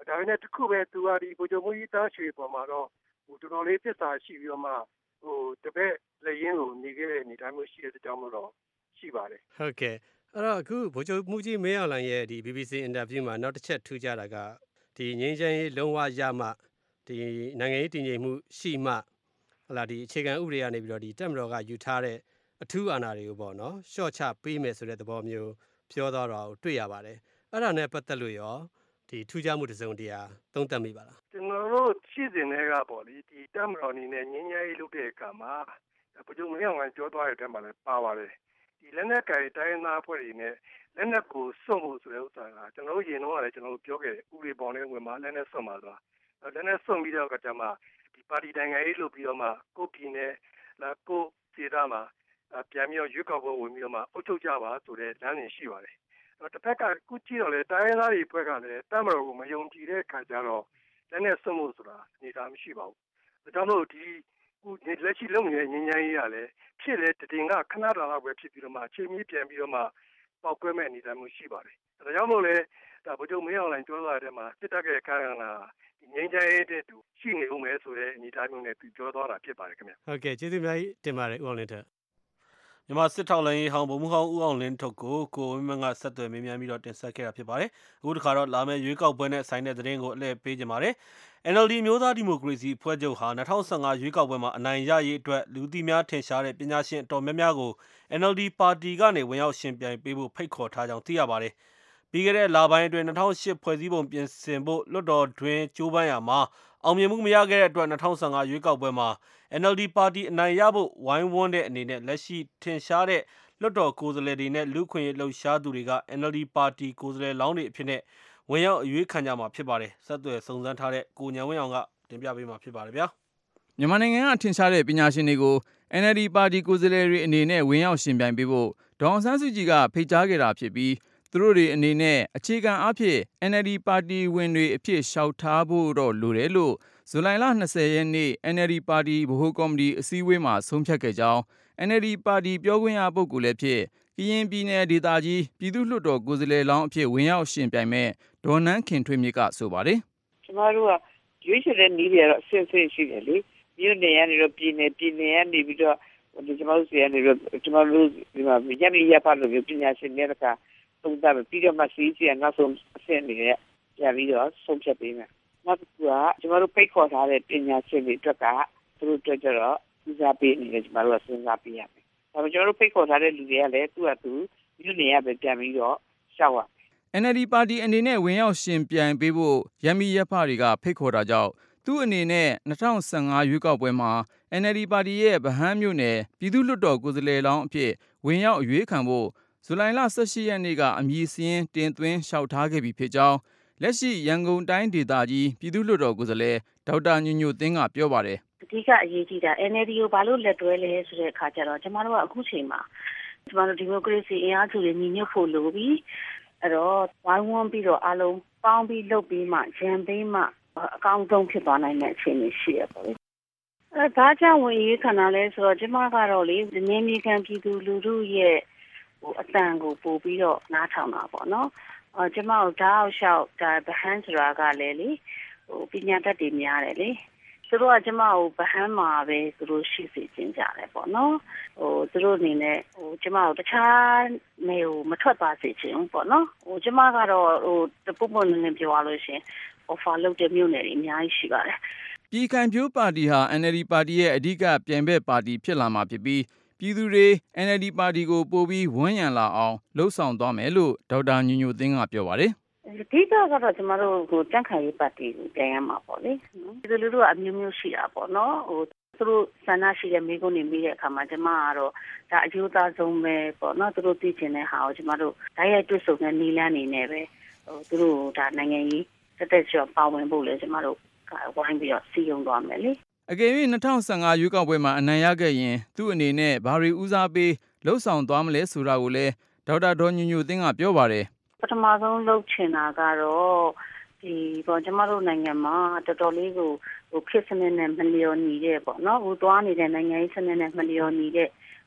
ဒါပေမဲ့တစ်ခုပဲသူကဒီဗိုလ်ချုပ်မှုကြီးတားရွှေပေါ်မှာတော့တော်တော်လေးပြဿနာရှိပြီးတော့မှတပည့်လက်ရင်းကိုနေခဲ့တဲ့အနေအထားမျိုးရှိတဲ့အကြောင်းတော့ရှိပါတယ်ဟုတ်ကဲ့အဲ့တော့အခုဗိုလ်ချုပ်မှုကြီးမင်းအောင်လှိုင်ရဲ့ဒီ BBC အင်တာဗျူးမှာနောက်တစ်ချက်ထူးခြားတာကဒီငြိမ်းချမ်းရေးလုံးဝရမှဒီနိုင်ငံရေးတည်ငြိမ်မှုရှိမှဟလာဒီအခြေခံဥပဒေကနေပြီးတော့ဒီတက်မတော်ကယူထားတဲ့အထူးအာဏာတွေကိုပေါ့နော်ရှော့ချပေးမယ်ဆိုတဲ့သဘောမျိုးပြောသွားတာကိုတွေ့ရပါတယ်အဲ့ဒါနဲ့ပတ်သက်လို့ရောဒီထူးခြားမှုတစ်စုံတရာသုံးသပ်မိပါလားကျွန်တော်တို့ရှိစဉ်တွေကပေါ့လေဒီတက်မတော်အနေနဲ့ငြိမ်းချမ်းရေးလုပ်တဲ့အခါမှာဗိုလ်ချုပ်မင်းအောင်လှိုင်ပြောသွားတဲ့အတွက်မှလည်းပါပါတယ်ဒီလက်နက်ကိုင်တိုင်းသားအဖွဲ့တွေနဲ့လက်နက်ကိုစွန့်ဖို့ဆိုတဲ့ဥစ္စာကကျွန်တော်တို့ရင်တော့လည်းကျွန်တော်တို့ပြောခဲ့တယ်ဥပဒေပေါင်းနဲ့ဝင်မှာလက်နက်စွန့်မှာဆိုတာလက်နက်စွန့်ပြီးတော့ကတည်းကဒီပါတီတိုင်းရေးလုပ်ပြီးတော့မှကိုပြည်နယ်လာကိုစီတာမှာပြန်ပြီးတော့ရွေးကောက်ပွဲဝင်ပြီးတော့မှအုပ်ချုပ်ကြပါဆိုတဲ့လမ်းစဉ်ရှိပါတယ်တစ်ဖက်ကခုကြည့်တော့လေတိုင်းသားတွေဖွဲ့ကလည်းတမ်းမတော်ကိုမယုံကြည်တဲ့ခါကျတော့လက်နဲ့စွန့်ဖို့ဆိုတာနေတာမရှိပါဘူးဒါကြောင့်မို့ဒီခုလက်ရှိလုံနေတဲ့ငញ្ញမ်းရေးကလည်းဖြစ်လေတည်ငါခဏတာလောက်ပဲဖြစ်ပြီးတော့မှအချိန်ကြီးပြန်ပြီးတော့မှပေါက်ကွဲမဲ့အနေအထားမျိုးရှိပါတယ်ဒါကြောင့်မို့လေဒါဗိုလ်ချုပ်မင်းအောင်လှိုင်ပြောသွားတဲ့မှာစစ်တပ်ရဲ့အခမ်းအနားဒီငញ្ញမ်းရေးတဲ့သူရှိနေဦးမယ်ဆိုတဲ့အနေအထားမျိုးနဲ့သူပြောသွားတာဖြစ်ပါတယ်ခင်ဗျဟုတ်ကဲ့ကျေးဇူးများတင်ပါတယ်ဦးအောင်လင်းထက်မြန်မာစစ်ထောက်လှမ်းရေးဟောင်းဗိုလ်မှူးဟောင်းဦးအောင်လင်းထုတ်ကိုဝင်းမန်းကဆက်သွယ်မေးမြန်းပြီးတော့တင်ဆက်ခဲ့တာဖြစ်ပါတယ်။အခုတစ်ခါတော့လာမယ့်ရွေးကောက်ပွဲနဲ့ဆိုင်တဲ့သတင်းကိုအလှည့်ပေးကြပါမယ်။ NLD မျိုးသားဒီမိုကရေစီအဖွဲ့ချုပ်ဟာ2015ရွေးကောက်ပွဲမှာအနိုင်ရရေးအတွက်လူသိများထင်ရှားတဲ့ပညာရှင်အတော်များများကို NLD ပါတီကနေဝင်ရောက်ရှင်ပြိုင်ပေးဖို့ဖိတ်ခေါ်ထားကြောင်းသိရပါတယ်။ပြီးခဲ့တဲ့လပိုင်းအတွင်း2008ဖွဲ့စည်းပုံပြင်ဆင်ဖို့လွှတ်တော်တွင်ကြိုးပမ်းရာမှာအောင်မြင်မှုမရခဲ့တဲ့အတွက်2015ရွေးကောက်ပွဲမှာ NLD ပါတီအနိုင်ရဖို့ဝိုင်းဝန်းတဲ့အနေနဲ့လက်ရှိထင်ရှားတဲ့လွှတ်တော်ကိုယ်စားလှယ်တွေနဲ့လူခွင့်ရေးလှုပ်ရှားသူတွေက NLD ပါတီကိုယ်စားလှယ်လောင်းတွေအဖြစ်နဲ့ဝင်ရောက်အရွေးခံကြမှာဖြစ်ပါတယ်။ဆက်သွယ်စုံစမ်းထားတဲ့ကိုဉာဏ်ဝင်းအောင်ကတင်ပြပေးမှာဖြစ်ပါတယ်ဗျာ။မြန်မာနိုင်ငံကထင်ရှားတဲ့ပညာရှင်တွေကို NLD ပါတီကိုယ်စားလှယ်တွေအနေနဲ့ဝင်ရောက်ရှင်ပြိုင်ပေးဖို့ဒေါ်အောင်ဆန်းစုကြည်ကဖိတ်ကြားခဲ့တာဖြစ်ပြီးသူတို့တွေအနေနဲ့အခြေခံအားဖြင့် NLD ပါတီဝင်တွေအဖြစ်လျှောက်ထားဖို့တော့လိုတယ်လို့ဇူလိုင်လ20ရက်နေ့ NLD ပါတီဗဟိုကော်မတီအစည်းအဝေးမှာဆုံးဖြတ်ခဲ့ကြောင်း NLD ပါတီပြောခွင့်ရပုဂ္ဂိုလ်လည်းဖြစ်ကရင်ပြည်နယ်ဒေသကြီးပြည်သူ့လွှတ်တော်ကိုယ်စားလှယ်လောင်းအဖြစ်ဝင်ရောက်ရှင်ပြိုင်မဲ့ဒေါ်နန်းခင်ထွေးမြင့်ကဆိုပါတယ်ကျမတို့ကရွေးချယ်တဲ့နည်းတွေကတော့အဆင့်ဆင့်ရှိတယ်လေမြို့နယ်ကနေတော့ပြည်နယ်ကနေပြီးတော့ကျမတို့စီကနေတော့ကျမတို့ဒီမှာရမီရပါလို့ပညာရှင်တွေကသုံးသပ်ပြီးတော့မှစီးစီနောက်ဆုံးအဆင့်တွေပြန်ပြီးတော့ဆုံးဖြတ်ပေးမယ်နောက်တစ်ခုကကျမတို့ဖိတ်ခေါ်ထားတဲ့ပညာရှင်တွေအတွက်ကသူတို့အတွက်ကျတော့ဦးစားပေးနေတယ်ကျမတို့ကစဉ်းစားပေးရမယ်ဒါပေမဲ့ကျမတို့ဖိတ်ခေါ်ထားတဲ့လူတွေကလည်းသူ့အတူမြို့နယ်ရပဲပြန်ပြီးတော့ရှောက်ရမယ် NLD ပါတီအနေနဲ့ဝင်ရောက်ရှင်ပြိုင်ပေးဖို့ရမီရဖတွေကဖိတ်ခေါ်တာကြောင့်သူ့အနေနဲ့2015ရွေးကောက်ပွဲမှာ NLD ပါတီရဲ့ဗဟန်းမြို့နယ်ပြည်သူ့လွှတ်တော်ကိုယ်စားလှယ်လောင်းအဖြစ်ဝင်ရောက်အရွေးခံဖို့ဇူလိုင်လ18ရက်နေ့ကအမည်စရင်းတင်သွင်းလျှောက်ထားခဲ့ပြီဖြစ်ကြောင်းလက်ရှိရန်ကုန်တိုင်းဒေသကြီးပြည်သူ့လွှတ်တော်ကိုယ်စားလှယ်ဒေါက်တာညိုညိုသိန်းကပြောပါတယ်အဓိကအရေးကြီးတာ NLD ကိုဘာလို့လက်တွဲလဲဆိုတဲ့အခါကျတော့ကျမတို့ကအခုချိန်မှာကျမတို့ဒီမိုကရေစီအင်အားစုတွေညီညွတ်ဖို့လိုပြီးအဲ့တော့ဝိုင်းဝန်းပြီးတော့အားလုံးပေါင်းပြီးလုပ်ပြီးမှရန်ပေးမှအကောင်းဆုံးဖြစ်သွားနိုင်တဲ့အခြေအနေရှိရပါလေဒါကြောင့်ဝင်ရေးခန္ဓာလဲဆိုတော့ကျမကတော့လေနေမြေခံပြည်သူလူထုရဲ့အတန်ကိုပို့ပြီးတော့နားထောင်တာပေါ့နော်ကျမတို့ဓာတ်အောက်လျှောက်ဒါဗဟန်းဆိုတာကလည်းလေပညာတတ်တွေများတယ်လေသူတို့ကကျမကိုဗဟန်းမှာပဲသူတို့ရှိစေခြင်းကြတယ်ပေါ့နော်သူတို့အနေနဲ့ကျမကိုတခြားနေကိုမထွက်သွားစေခြင်းပေါ့နော်ကျမကတော့တပုတ်ပုတ်နေပြောရလို့ရှင် offer လုပ်တဲ့မြို့နယ်တွေအများကြီးရှိပါတယ်ပြည်ခိုင်ဖြိုးပါတီဟာ NLD ပါတီရဲ့အဓိကပြိုင်ဘက်ပါတီဖြစ်လာမှာဖြစ်ပြီးပြည်သူတွေ NLD ပါတီကိုပိုပြီးဝန်းရံလာအောင်လှုံ့ဆော်သွားမယ်လို့ဒေါက်တာညိုညိုသိန်းကပြောပါတယ်အဓိကကတော့ကျမတို့တန့်ခိုင်ရေးပါတီကိုပြန်ရမှာပေါ့လေဒီလိုလိုကအမျိုးမျိုးရှိတာပေါ့နော်သူတို့ဆန္ဒရှိတဲ့မိကုန်းနေမိတဲ့အခါမှာကျမကတော့ဒါအယူသားဆုံးပဲပေါ့နော်သူတို့သိချင်တဲ့ဟာကိုကျမတို့ဓာတ်ရိုက်တွေ့ဆုံတဲ့နည်းလမ်းနေနဲ့ပဲသူတို့ဒါနိုင်ငံရေးတက်ကြွပါဝင်ဖို့လေကျမတို့ဝိုင်းပြီးတော့စီယုံသွားမယ်လေအကယ်၍2015ရွေးကောက်ပွဲမှာအနိုင်ရခဲ့ရင်သူ့အနေနဲ့ဘာတွေဦးစားပေးလှုပ်ဆောင်သွားမလဲဆိုတာကိုလည်းဒေါက်တာဒေါ်ညိုညိုသိန်းကပြောပါတယ်ပထမဆုံးလုပ်ချင်တာကတော့ဒီပေါ့ကျမတို့နိုင်ငံမှာတော်တော်လေးကိုခေတ်စနစ်နဲ့မလျော်ညီတဲ့ပေါ့နော်ဟိုသွားနေတဲ့နိုင်ငံရေးစနစ်နဲ့မလျော်ညီတဲ့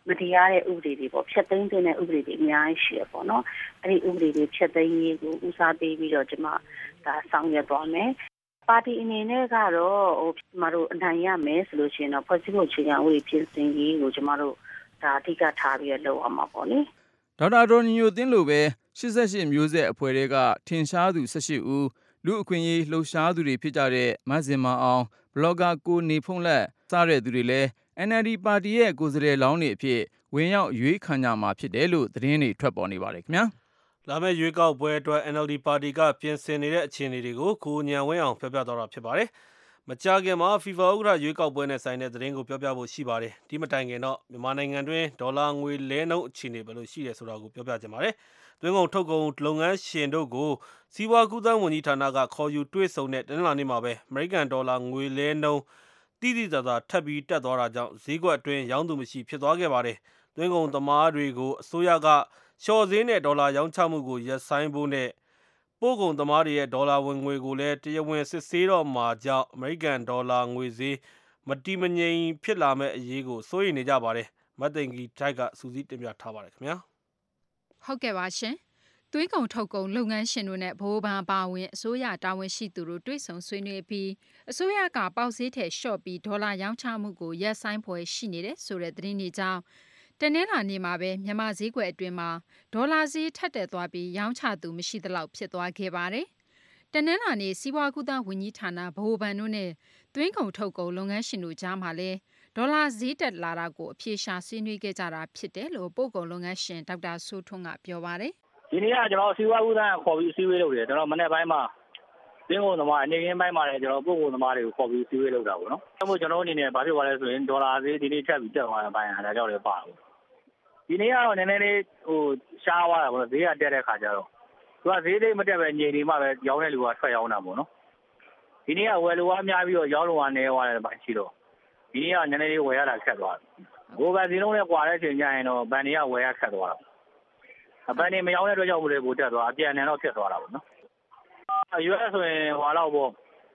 မတရားတဲ့ဥပဒေတွေပေါ့ဖြတ်သိမ်းတဲ့ဥပဒေတွေအများကြီးရှိရပေါ့နော်အဲ့ဒီဥပဒေတွေဖြတ်သိမ်းရေးကိုဦးစားပေးပြီးတော့ကျွန်မဒါဆောင်ရွက်သွားမယ်ပါတီအနေနဲ့ကတော့ကျွန်မတို့အနိုင်ရမယ်ဆိုလို့ရှိရင်တော့ဖွဲ့စည်းပုံအခြေခံဥပဒေပြင်ဆင်ရေးကိုကျွန်မတို့ဒါအဓိကထားပြီးလုပ်အောင်ပါပေါ့လေဒေါက်တာဒေါ်ညိုသင်းလိုပဲ88မျိုးဆက်အဖွဲ့တွေကထင်ရှားသူ18ဦးလူအခွင့်အရေးလှုပ်ရှားသူတွေဖြစ်ကြတဲ့မဇင်မာအောင်ဘလော့ဂါကိုနေဖုံးလက်စတဲ့သူတွေလည်း NLD ပါတီရဲ့ကိုယ်စားလှယ်လောင်းတွေအဖြစ်ဝင်ရောက်ရွေးခံကြမှာဖြစ်တယ်လို့သတင်းတွေထွက်ပေါ်နေပါတယ်ခင်ဗျာလာမယ့်ရွေးကောက်ပွဲအတွက် NLD ပါတီကပြင်ဆင်နေတဲ့အခြေအနေတွေကိုကိုညံဝင်းအောင်ပြောပြသွားတာဖြစ်ပါတယ်မကြာခင်မှာ FIFA ဥက္ကဋ္ဌရွေးကောက်ပွဲနဲ့ဆိုင်တဲ့သတင်းကိုပြောပြဖို့ရှိပါတယ်ဒီမတိုင်ခင်တော့မြန်မာနိုင်ငံတွင်းဒေါ်လာငွေလဲနှုန်းအခြေအနေဘယ်လိုရှိတယ်ဆိုတာကိုပြောပြချင်ပါတယ်သွင်းကုန်ထုတ်ကုန်လုပ်ငန်းရှင်တို့ကိုစီးပွားကူးသန်းဝန်ကြီးဌာနကခေါ်ယူတွေ့ဆုံတဲ့တနင်္လာနေ့မှာပဲအမေရိကန်ဒေါ်လာငွေလဲနှုန်းတိတိကျကျထပ်ပြီးတက်သွားတာကြောင့်ဈေးကွက်အတွင်းရောင်းသူမရှိဖြစ်သွားခဲ့ပါတယ်သွင်းကုန်သမားတွေကိုအစိုးရကလျှော့ဈေးနဲ့ဒေါ်လာရောင်းချမှုကိုရပ်ဆိုင်းဖို့နဲ့ပို့ကုန်သမားတွေရဲ့ဒေါ်လာဝင်ငွေကိုလည်းတရားဝင်စစ်ဆေးတော့မှာကြောင့်အမေရိကန်ဒေါ်လာငွေဈေးမတည်မငြိမ်ဖြစ်လာမဲ့အရေးကိုစိုးရိမ်နေကြပါတယ်မတ်သိင်္ဂီထိုက်ကစူးစီးတင်ပြထားပါတယ်ခင်ဗျာဟုတ်ကဲ့ပါရှင်သွင်းကုန်ထုတ်ကုန်လုပ်ငန်းရှင်တို့နဲ့ဗဟိုဘဏ်ပါဝင်အစိုးရတာဝန်ရှိသူတို့တွေ့ဆုံဆွေးနွေးပြီးအစိုးရကပေါက်ဈေးထက်လျှော့ပြီးဒေါ်လာရောင်းချမှုကိုရပ်ဆိုင်းဖွယ်ရှိနေတဲ့ဆိုတဲ့သတင်းတွေကြောင့်တနင်္လာနေ့မှာပဲမြန်မာဈေးကွက်အတွင်းမှာဒေါ်လာဈေးထက်တက်သွားပြီးရောင်းချသူမရှိသလောက်ဖြစ်သွားခဲ့ပါတယ်။တနင်္လာနေ့စီးပွားကူးသန်းဝန်ကြီးဌာနဗဟိုဘဏ်တို့နဲ့သွင်းကုန်ထုတ်ကုန်လုပ်ငန်းရှင်တို့ကြားမှာလည်းဒေါ်လာဈေးတက်လာတာကိုအပြေရှာဆွေးနွေးခဲ့ကြတာဖြစ်တယ်လို့ပို့ကုန်လုပ်ငန်းရှင်ဒေါက်တာစိုးထွန်းကပြောပါတယ်။ဒီနေ့ကကျွန်တော်စီးပွားကူးသန်းခေါ်ပြီးအစည်းအဝေးလုပ်တယ်ကျွန်တော်မနေ့ပိုင်းမှာသွင်းကုန်သမားအနေနဲ့ပိုင်းမှာလည်းကျွန်တော်ပို့ကုန်သမားတွေကိုခေါ်ပြီးအစည်းအဝေးလုပ်တာပေါ့နော်။အဲမို့ကျွန်တော်အနေနဲ့ဘာဖြစ်သွားလဲဆိုရင်ဒေါ်လာဈေးဒီနေ့ထပ်ပြီးတက်သွားတဲ့ပိုင်းဒါကြောင့်လည်းပါဘူး။ဒီနေ့ကတော့နည်းနည်းလေးရှားသွားတာပေါ့နော်ဈေးကတက်တဲ့ခါကျတော့သူကဈေးလေးမတက်ပဲငြိမ်နေမှပဲရောင်းတဲ့လူကထွက်ရောင်းတာပေါ့နော်။ဒီနေ့ကဝယ်လူကအများပြီးတော့ရောင်းလူကနည်းသွားတဲ့ပိုင်းရှိတော့ဒီနေ့ကနည်းနည်းလေးဝယ်ရတာခက်သွားတယ်။ဘိုးဘန်စီလုံးနဲ့ကွာတဲ့အချိန်ကျရင်တော့ဘန်တွေကဝယ်ရခက်သွားတာ။ဘန်တွေမရောင်းတဲ့အတွက်ကြောင့်မို့လို့ပိုတက်သွားအပြန်အလှန်တော့ဖြစ်သွားတာပေါ့နော်။ US ဆိုရင်ဟွာလောက်ပေါ့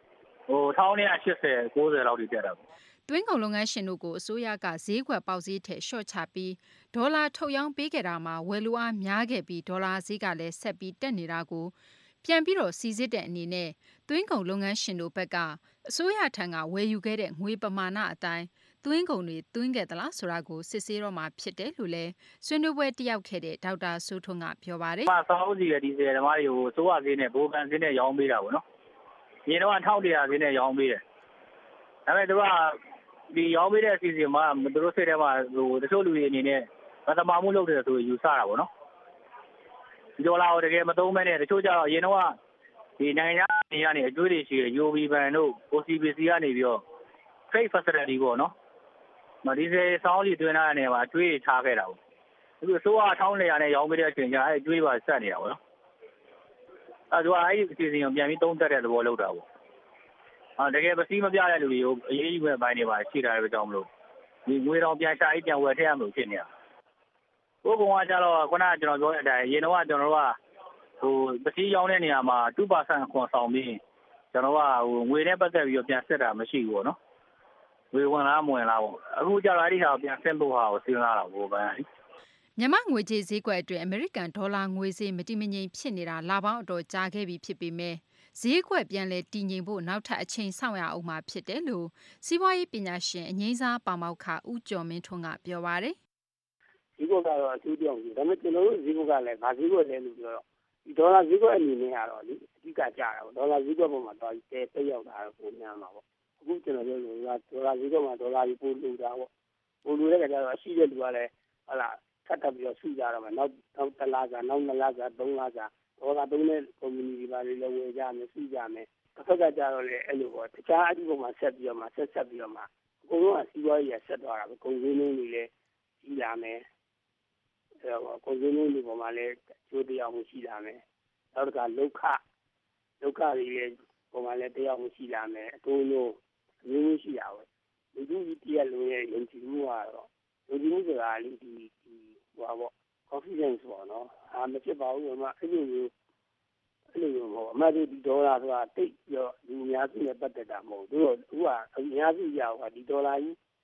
1980 90လောက်ထိတက်တာပေါ့သွင်းကုန်လုပ်ငန်းရှင်တို့ကိုအစိုးရကဈေးကွက်ပေါက်ဈေးထက်လျှော့ချပြီးဒေါ်လာထုတ်ရောင်းပေးခဲ့တာမှာဝယ်လူအားများခဲ့ပြီးဒေါ်လာဈေးကလည်းဆက်ပြီးတက်နေတာကိုပြန်ပြီးတော့စီစစ်တဲ့အနေနဲ့သွင်းကုန်လုပ်ငန်းရှင်တို့ဘက်ကအစိုးရထံကဝယ်ယူခဲ့တဲ့ငွေပမာဏအတိုင်းသွင်းကုန်တွေသွင်းခဲ့သလားဆိုတာကိုစစ်ဆေးတော့မှဖြစ်တယ်လို့လည်းဆွေးနွေးပွဲတက်ရောက်ခဲ့တဲ့ဒေါက်တာစိုးထွန်းကပြောပါတယ်။ဆောင်းစီရဲ့ဒီဇယ်ဓမ္မတွေကိုစိုးရဈေးနဲ့ဘိုးဘန်ဈေးနဲ့ရောင်းပေးတာပေါ့နော်။ဒီတော့1100ဈေးနဲ့ရောင်းပေးတယ်။ဒါပေမဲ့သူကဒီရောင်းပေးတဲ့အစီအစဉ်မှာသူတို့စိတ်ထဲမှာတချို့လူတွေအနေနဲ့မသမာမှုလုပ်တယ်ဆိုယူဆတာပေါ့နော်။ဒီဒေါ်လာကိုတကယ်မသုံးမဲနဲ့တချို့ကြတော့အရင်တော့ဒီနိုင်ငံခြားနေရာနေအကျွေးတွေရှိတယ် UOB ဘဏ်တို့ OCBC ကနေပြီးတော့ trade facility ပေါ့နော်။ဒီစေဆောင်းစီတွင်းထားတဲ့နေရာမှာအကျွေးထားခဲ့တာပေါ့။အခုအစိုးရ1400နဲ့ရောင်းပေးတဲ့အချိန်ကျအဲ့အကျွေးပါဆက်နေတာပေါ့နော်။အဲ့ဒီအစီအစဉ်ကိုပြန်ပြီးသုံးသပ်တဲ့သဘောလုပ်တာပေါ့။တကယ်ပစည်းမပြတဲ့လူတွေကိုအရေးယူမဲ့ဘိုင်းတွေပါရှိတာပဲကြောင့်မလို့ဒီငွေတော်ပြန်ရှာပြီးပြန်ဝယ်ထည့်ရမှာဖြစ်နေတာ။ဘိုးကောင်ကကျတော့ခုနကကျွန်တော်ပြောတဲ့အတိုင်းရေတော့ကျွန်တော်တို့ကပစည်းရောင်းတဲ့နေရာမှာ 2% ခွန်ဆောင်ပြီးကျွန်တော်ကငွေနဲ့ပတ်သက်ပြီးတော့ပြန်ဆက်တာမရှိဘူးပေါ့နော်။ငွေဝင်လားမဝင်လားပေါ့။အခုကျတော့အဲ့ဒီဟာကိုပြန်ဆက်ဖို့ဟာကိုစဉ်းစားတာပေါ့ဗျာ။မြန်မာငွေကြေးဈေးကွက်အတွင်းအမေရိကန်ဒေါ်လာငွေဈေးမတည်မငြိမ်ဖြစ်နေတာလပေါင်းအတော်ကြာခဲ့ပြီဖြစ်ပေမဲ့ဈေးကွက်ပြန်လဲတည်ငြိမ်ဖို့နောက်ထပ်အချိန်ဆောင်ရအောင်မှာဖြစ်တယ်လို့စီးပွားရေးပညာရှင်အငိမ့်စားပါမောက္ခဦးကျော်မင်းထွန်းကပြောပါတယ်။ဈေးကွက်ကတော့အထူးပြောင်းပြီ။ဒါပေမဲ့ကျွန်တော်တို့ဈေးကွက်ကလည်းငါဈေးကွက်လဲလို့ပြောတော့ဒီဒေါ်လာဈေးကွက်အနေနဲ့ကတော့လေအဓိကကျတာပေါ့။ဒေါ်လာဈေးကွက်ပေါ်မှာတော့တက်ရောက်တာတော့ပုံများမှာပေါ့။အခုကျွန်တော်ပြောလို့ဒေါ်လာဈေးကွက်မှာဒေါ်လာကြီးပိုလူတာပေါ့။ပိုလူတဲ့ကြတော့အရှိတဲ့လူကလည်းဟုတ်လားထပ်ပြီးတော့စုကြတော့မယ်။နောက်တစ်လစာနောက်2လစာ3လစာဒေါ်လာသုံးတဲ့ community တွေပါလေဝယ်ကြမယ်စုကြမယ်တစ်ဖက်ကကြတော့လေအဲ့လိုပေါ့တခြားအတူပေါ်မှာဆက်ပြီးတော့မှဆက်ပြီးတော့မှအကုန်လုံးကစီးပွားရေးဆက်သွားတာပဲကုန်စည်နှုန်းတွေလည်းကြီးလာမယ်အဲ့တော့ကုန်စည်နှုန်းတွေပေါ်မှာလည်းကျိုးတရားမှုရှိလာမယ်နောက်တစ်ခါလောက်ခတွေလည်းပေါ်မှာလည်းတရားမှုရှိလာမယ်အကုန်လုံးမျိုးရှိတာပဲလူကြီးတရားလုံးရဲ့ယုံကြည်မှုကတော့ယုံကြည်မှုဆိုတာလေဒီဟိုပါပေါ့ confidence ပေါ့နော်မဖြစ်ပါဘူးအမအဲ့လိုမျိုးဟိုအမှန်ဒီဒေါ်လာဆိုတာတိတ်ပြီးတော့လူအများစုနဲ့ပတ်သက်တာမဟုတ်ဘူးတို့ကအများစုရဟိုဒီဒေါ်လာကြီးတ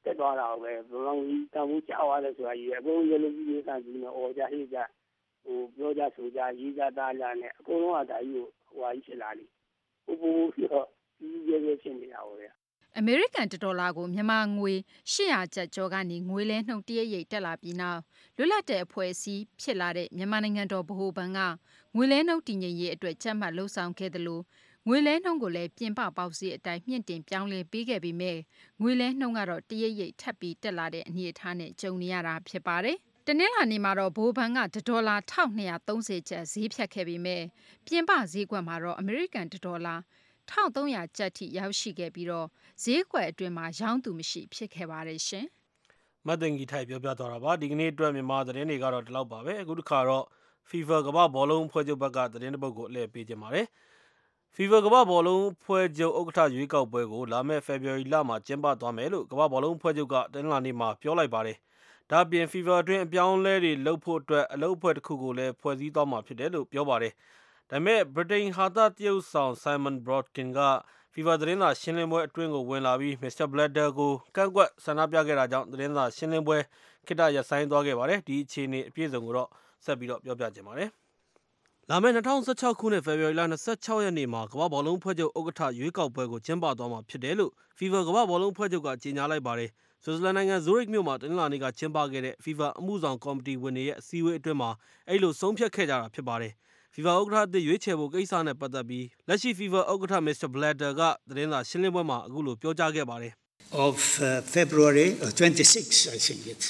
တက်သွားတာပဲဘယ်လိုကြီးတန်ဖိုးကြောက်ရတယ်ဆိုတာကြီးအကုန်ရလို့ကြီးရေးခံပြီးတော့အော်ကြဟေးကြပြောကြဆိုကြရေးကြတားကြနဲ့အကုန်လုံးကဒါကြီးကိုဟိုဟာကြီးဖြစ်လာလိပူပြီးတော့ကြီးရဲဖြစ်နေတာဟိုလေအမေရိကန်ဒေါ်လာကိုမြန်မာငွေ800ကျပ်ကျော်ကနေငွေလဲနှုန်းတရက်ရိတ်တက်လာပြီးနောက်လွတ်လပ်တဲ့အဖွဲ့အစည်းဖြစ်လာတဲ့မြန်မာနိုင်ငံတော်ဗဟိုဘဏ်ကငွေလဲနှုန်းတည်ငြိမ်ရေးအတွက်ကြက်မှတ်လှုံ့ဆော်ခဲ့တယ်လို့ငွေလဲနှုန်းကိုလည်းပြင်ပပေါက်စီအတိုင်းမြင့်တင်ပြောင်းလဲပေးခဲ့ပြီးမြဲငွေလဲနှုန်းကတော့တရက်ရိတ်ထပ်ပြီးတက်လာတဲ့အနေအထားနဲ့ကြုံနေရတာဖြစ်ပါတယ်တနင်္လာနေ့မှာတော့ဗဟိုဘဏ်ကဒေါ်လာ1230ကျပ်ဈေးဖြတ်ခဲ့ပြီးမြဲပြင်ပဈေးကွက်မှာတော့အမေရိကန်ဒေါ်လာ1300ကျပ်ထိရောက်ရှိခဲ့ပြီးတော့ဈေးကွက်အတွင်းမှာရောင်းသူမရှိဖြစ်ခဲ့ပါတယ်ရှင်။မတ်တင်ကြီးထိုက်ပြောပြသွားတာပါဒီကနေ့အတွက်မြန်မာသတင်းတွေကတော့ဒီလောက်ပါပဲအခုတစ်ခါတော့ FIFA ကမ္ဘာဘောလုံးဖွဲ့ချုပ်ဘက်ကသတင်းတစ်ပုဒ်ကိုအလှည့်ပေးခြင်းပါတယ်။ FIFA ကမ္ဘာဘောလုံးဖွဲ့ချုပ်ဥက္ကဋ္ဌရွေးကောက်ပွဲကိုလာမယ့် February လမှာကျင်းပသွားမယ်လို့ကမ္ဘာဘောလုံးဖွဲ့ချုပ်ကတနင်္လာနေ့မှာပြောလိုက်ပါတယ်။ဒါ့အပြင် FIFA အတွင်းအပြောင်းအလဲတွေလုပ်ဖို့အတွက်အလုပ်အဖွဲ့တစ်ခုကိုလည်းဖွဲ့စည်းသွားမှာဖြစ်တယ်လို့ပြောပါတယ်။ဒါပေမဲ့ဗြိတိန်ဟာသတရုတ်ဆောင် Simon Brodkin က FIFA သတင်းစာရှင်းလင်းပွဲအတွင်းကိုဝင်လာပြီး Mr. Blatter ကိုကန့်ကွက်ဆန္ဒပြခဲ့တာကြောင့်သတင်းစာရှင်းလင်းပွဲခေတ္တရပ်ဆိုင်းသွားခဲ့ပါတယ်။ဒီအခြေအနေအပြည့်အစုံကိုတော့ဆက်ပြီးတော့ပြောပြချင်ပါတယ်။လာမယ့်2016ခုနှစ် February လ26ရက်နေ့မှာကမ္ဘာဘောလုံးဖွဲ့ချုပ်ဥက္ကဋ္ဌရွေးကောက်ပွဲကိုကျင်းပသွားမှာဖြစ်တယ်လို့ FIFA ကမ္ဘာဘောလုံးဖွဲ့ချုပ်ကကြေညာလိုက်ပါတယ်။ဆွစ်ဇာလန်နိုင်ငံ Zurich မြို့မှာတနင်္လာနေ့ကကျင်းပခဲ့တဲ့ FIFA အမှုဆောင်ကော်မတီဝင်တွေရဲ့အစည်းအဝေးအတွင်းမှာအဲ့လိုဆုံးဖြတ်ခဲ့ကြတာဖြစ်ပါတယ်။ FIFA ဥက္ကဋ္ဌအသစ်ရွေးချယ်ဖို့ကိစ္စနဲ့ပတ်သက်ပြီးလက်ရှိ FIFA ဥက္ကဋ္ဌ Mr. Blatter ကသတင်းစာရှင်းလင်းပွဲမှာအခုလိုပြောကြားခဲ့ပါတယ်။ Of February 26 I think it's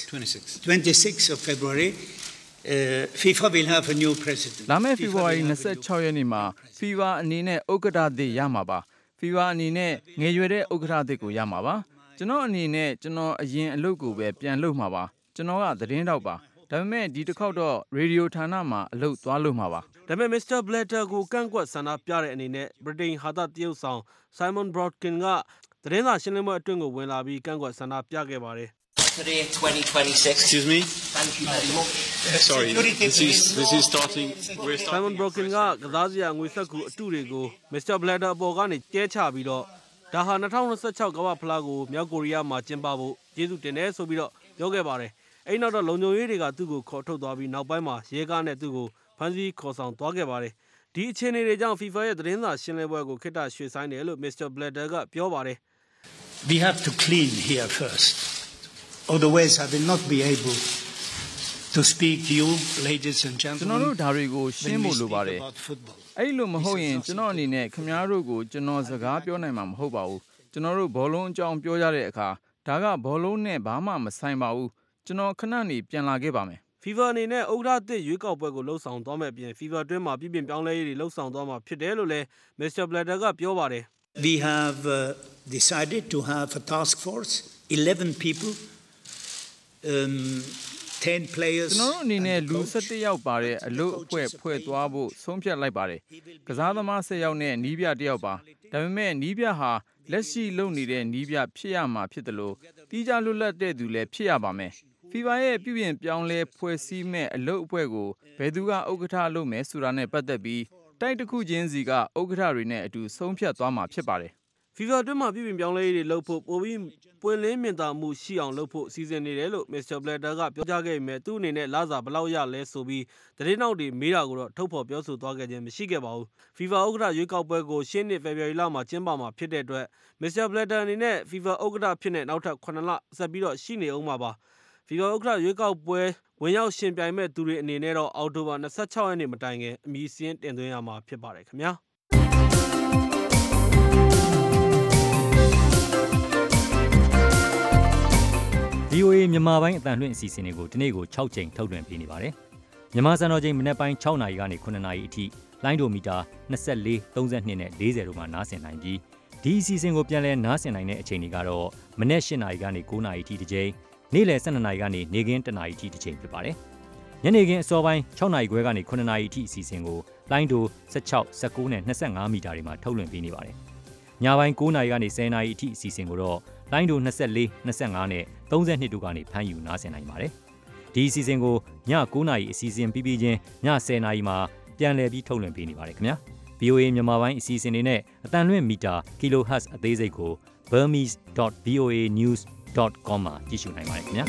26 of February FIFA will have a new president လာမယ့် February 26ရက်နေ့မှာ FIFA အနေနဲ့ဥက္ကဋ္ဌအသစ်ရမှာပါ FIFA အနေနဲ့ငယ်ရွယ်တဲ့ဥက္ကဋ္ဌအသစ်ကိုရမှာပါကျွန်တော်အနေနဲ့ကျွန်တော်အရင်အလုပ်ကိုပဲပြန်လုပ်မှာပါကျွန်တော်ကသတင်းတောက်ပါဒါပေမဲ့ဒီတစ်ခေါက်တော့ရေဒီယိုဌာနမှာအလုပ်သွားလုပ်မှာပါဒါပေမဲ့ Mr. Blatter ကိုကန့်ကွက်ဆန္ဒပြတဲ့အနေနဲ့ဗြိတိန်ဟာသတရုတ်ဆောင် Simon Brodkin ကသတင်းစာရှင်းလင်းပွဲအတွင်းကိုဝင်လာပြီးကန့်ကွက်ဆန္ဒပြခဲ့ပါတယ် Today 2026 Excuse me Thank you very much Sorry this is starting Simon Brodkin ကစားစရာငွေစက်ကူအတုတွေကို Mr. Blatter အပေါ်ကနေကျဲချပြီးတော့ဒါဟာ2026ကမ္ဘာဖလားကိုမြောက်ကိုရီးယားမှာကျင်းပဖို့ကျေးဇူးတင်တယ်ဆိုပြီးတော့ပြောခဲ့ပါတယ်အဲ့နောက်တော့လုံခြုံရေးတွေကသူ့ကိုခေါ်ထုတ်သွားပြီးနောက်ပိုင်းမှာရဲကားနဲ့သူ့ကိုဖမ်းဆီးခေါ်ဆောင်သွားခဲ့ပါတယ်ဒီအခြေအနေတွေကြောင့် FIFA ရဲ့သတင်းစာရှင်းလင်းပွဲကိုခေတ္တရွှေ့ဆိုင်းတယ်လို့ Mr. Blatter ကပြောပါတယ် We have to clean here first otherwise I will not be able to speak to you ladies and gentlemen ကျွန်တော်တို့ဒါတွေကိုရှင်းဖို့လိုပါတယ်အဲ့လိုမဟုတ်ရင်ကျွန်တော်အနေနဲ့ခင်ဗျားတို့ကိုကျွန်တော်စကားပြောနိုင်မှာမဟုတ်ပါဘူးကျွန်တော်တို့ဘောလုံးအကြောင်းပြောကြတဲ့အခါဒါကဘောလုံးနဲ့ဘာမှမဆိုင်ပါဘူးကျွန်တော်ခဏနေပြန်လာခဲ့ပါမယ် FIFA အနေနဲ့ဥက္ကဋ္ဌအသစ်ရွေးကောက်ပွဲကိုလှုပ်ဆောင်သွားမယ့်အပြင် FIFA အတွင်းမှာပြည်ပြင်ပြောင်းလဲရေးတွေလှုပ်ဆောင်သွားမှာဖြစ်တယ်လို့လည်း Mr. Blatter ကပြောပါတယ် We have decided to have a task force 11 people 10 players ကျွန်တော်တို့အနေနဲ့လူ17ယောက်ပါတဲ့အလုပ်အဖွဲ့ဖွဲ့သွားဖို့ဆုံးဖြတ်လိုက်ပါတယ်ကစားသမား10ယောက်နဲ့နီးပြ1ယောက်ပါဒါပေမဲ့နီးပြဟာလက်ရှိလုပ်နေတဲ့နီးပြဖြစ်ရမှာဖြစ်တယ်လို့တီးခြားလွတ်လပ်တဲ့သူလည်းဖြစ်ရပါမယ် FIFA ရဲ့ပြည်ပြင်ပြောင်းလဲဖွဲ့စည်းမဲ့အလုပ်အဖွဲ့ကိုဘယ်သူကဥက္ကဋ္ဌလုပ်မယ်ဆိုတာနဲ့ပတ်သက်ပြီးတိုက်တစ်ခုချင်းစီကဥက္ကဋ္ဌတွေနဲ့အတူဆုံးဖြတ်သွားမှာဖြစ်ပါတယ် FIFA အတွင်းမှာပြည်ပြင်ပြောင်းလဲရေးတွေလုပ်ဖို့ပိုပြီးပွင့်လင်းမြင်သာမှုရှိအောင်လုပ်ဖို့စီစဉ်နေတယ်လို့ Mr. Blatter ကပြောကြားခဲ့ပေမဲ့သူ့အနေနဲ့လစာဘယ်လောက်ရလဲဆိုပြီးသတင်းနောက်တွေမေးတာကိုတော့ထုတ်ဖော်ပြောဆိုသွားခဲ့ခြင်းမရှိခဲ့ပါဘူး FIFA ဥက္ကဋ္ဌရွေးကောက်ပွဲကိုရှင်းနှစ် February လမှာကျင်းပမှာဖြစ်တဲ့အတွက် Mr. Blatter အနေနဲ့ FIFA ဥက္ကဋ္ဌဖြစ်တဲ့နောက်ထပ်9လဆက်ပြီးတော့ရှိနေအောင်မှာပါ FIFA ဥက္ကဋ္ဌရွေးကောက်ပွဲဝင်ရောက်ရှင်ပြိုင်မဲ့သူတွေအနေနဲ့တော့အောက်တိုဘာ26ရက်နေ့မတိုင်ခင်အမည်စာရင်းတင်သွင်းရမှာဖြစ်ပါတယ်ခင်ဗျာ VOA မြန်မာပိုင်းအတန်လွှင့်အစီအစဉ်တွေကိုဒီနေ့ကို6ချိန်ထုတ်လွှင့်ပေးနေပါတယ်။မြန်မာစံတော်ချိန်မနက်ပိုင်း6နာရီကနေ9နာရီအထိလိုင်းဒိုမီတာ24 32နဲ့40တို့မှာနားဆင်နိုင်ပြီးဒီအစီအစဉ်ကိုပြန်လည်နားဆင်နိုင်တဲ့အချိန်တွေကတော့မနက်8နာရီကနေ9နာရီအထိတစ်ချိန်နေ့လယ်12နာရီကနေနေ့ခင်း1နာရီအထိတစ်ချိန်ဖြစ်ပါတယ်။ညနေခင်းအစောပိုင်း6နာရီခွဲကနေ9နာရီအထိအစီအစဉ်ကိုလိုင်းဒို16 19နဲ့25မီတာတွေမှာထုတ်လွှင့်ပေးနေပါတယ်။ညပိုင်း9နာရီကနေ10နာရီအထိအစီအစဉ်ကိုတော့လိုင်းဒို24 25နဲ့32တို့ကနေဖမ်းယူနားဆင်နိုင်ပါတယ်။ဒီအစီအစဉ်ကိုည9နာရီအစီအစဉ်ပြီးပြီးချင်းည10နာရီမှာပြန်လည်ပြီးထုတ်လွှင့်ပေးနေပါတယ်ခင်ဗျာ။ VOA မြန်မာပိုင်းအစီအစဉ်တွေနဲ့အတန်လွှင့်မီတာ kHz အသေးစိတ်ကို burmese.voanews voa.com မှာကြည့်ရှုနိုင်ပါတယ်ခင်ဗျာ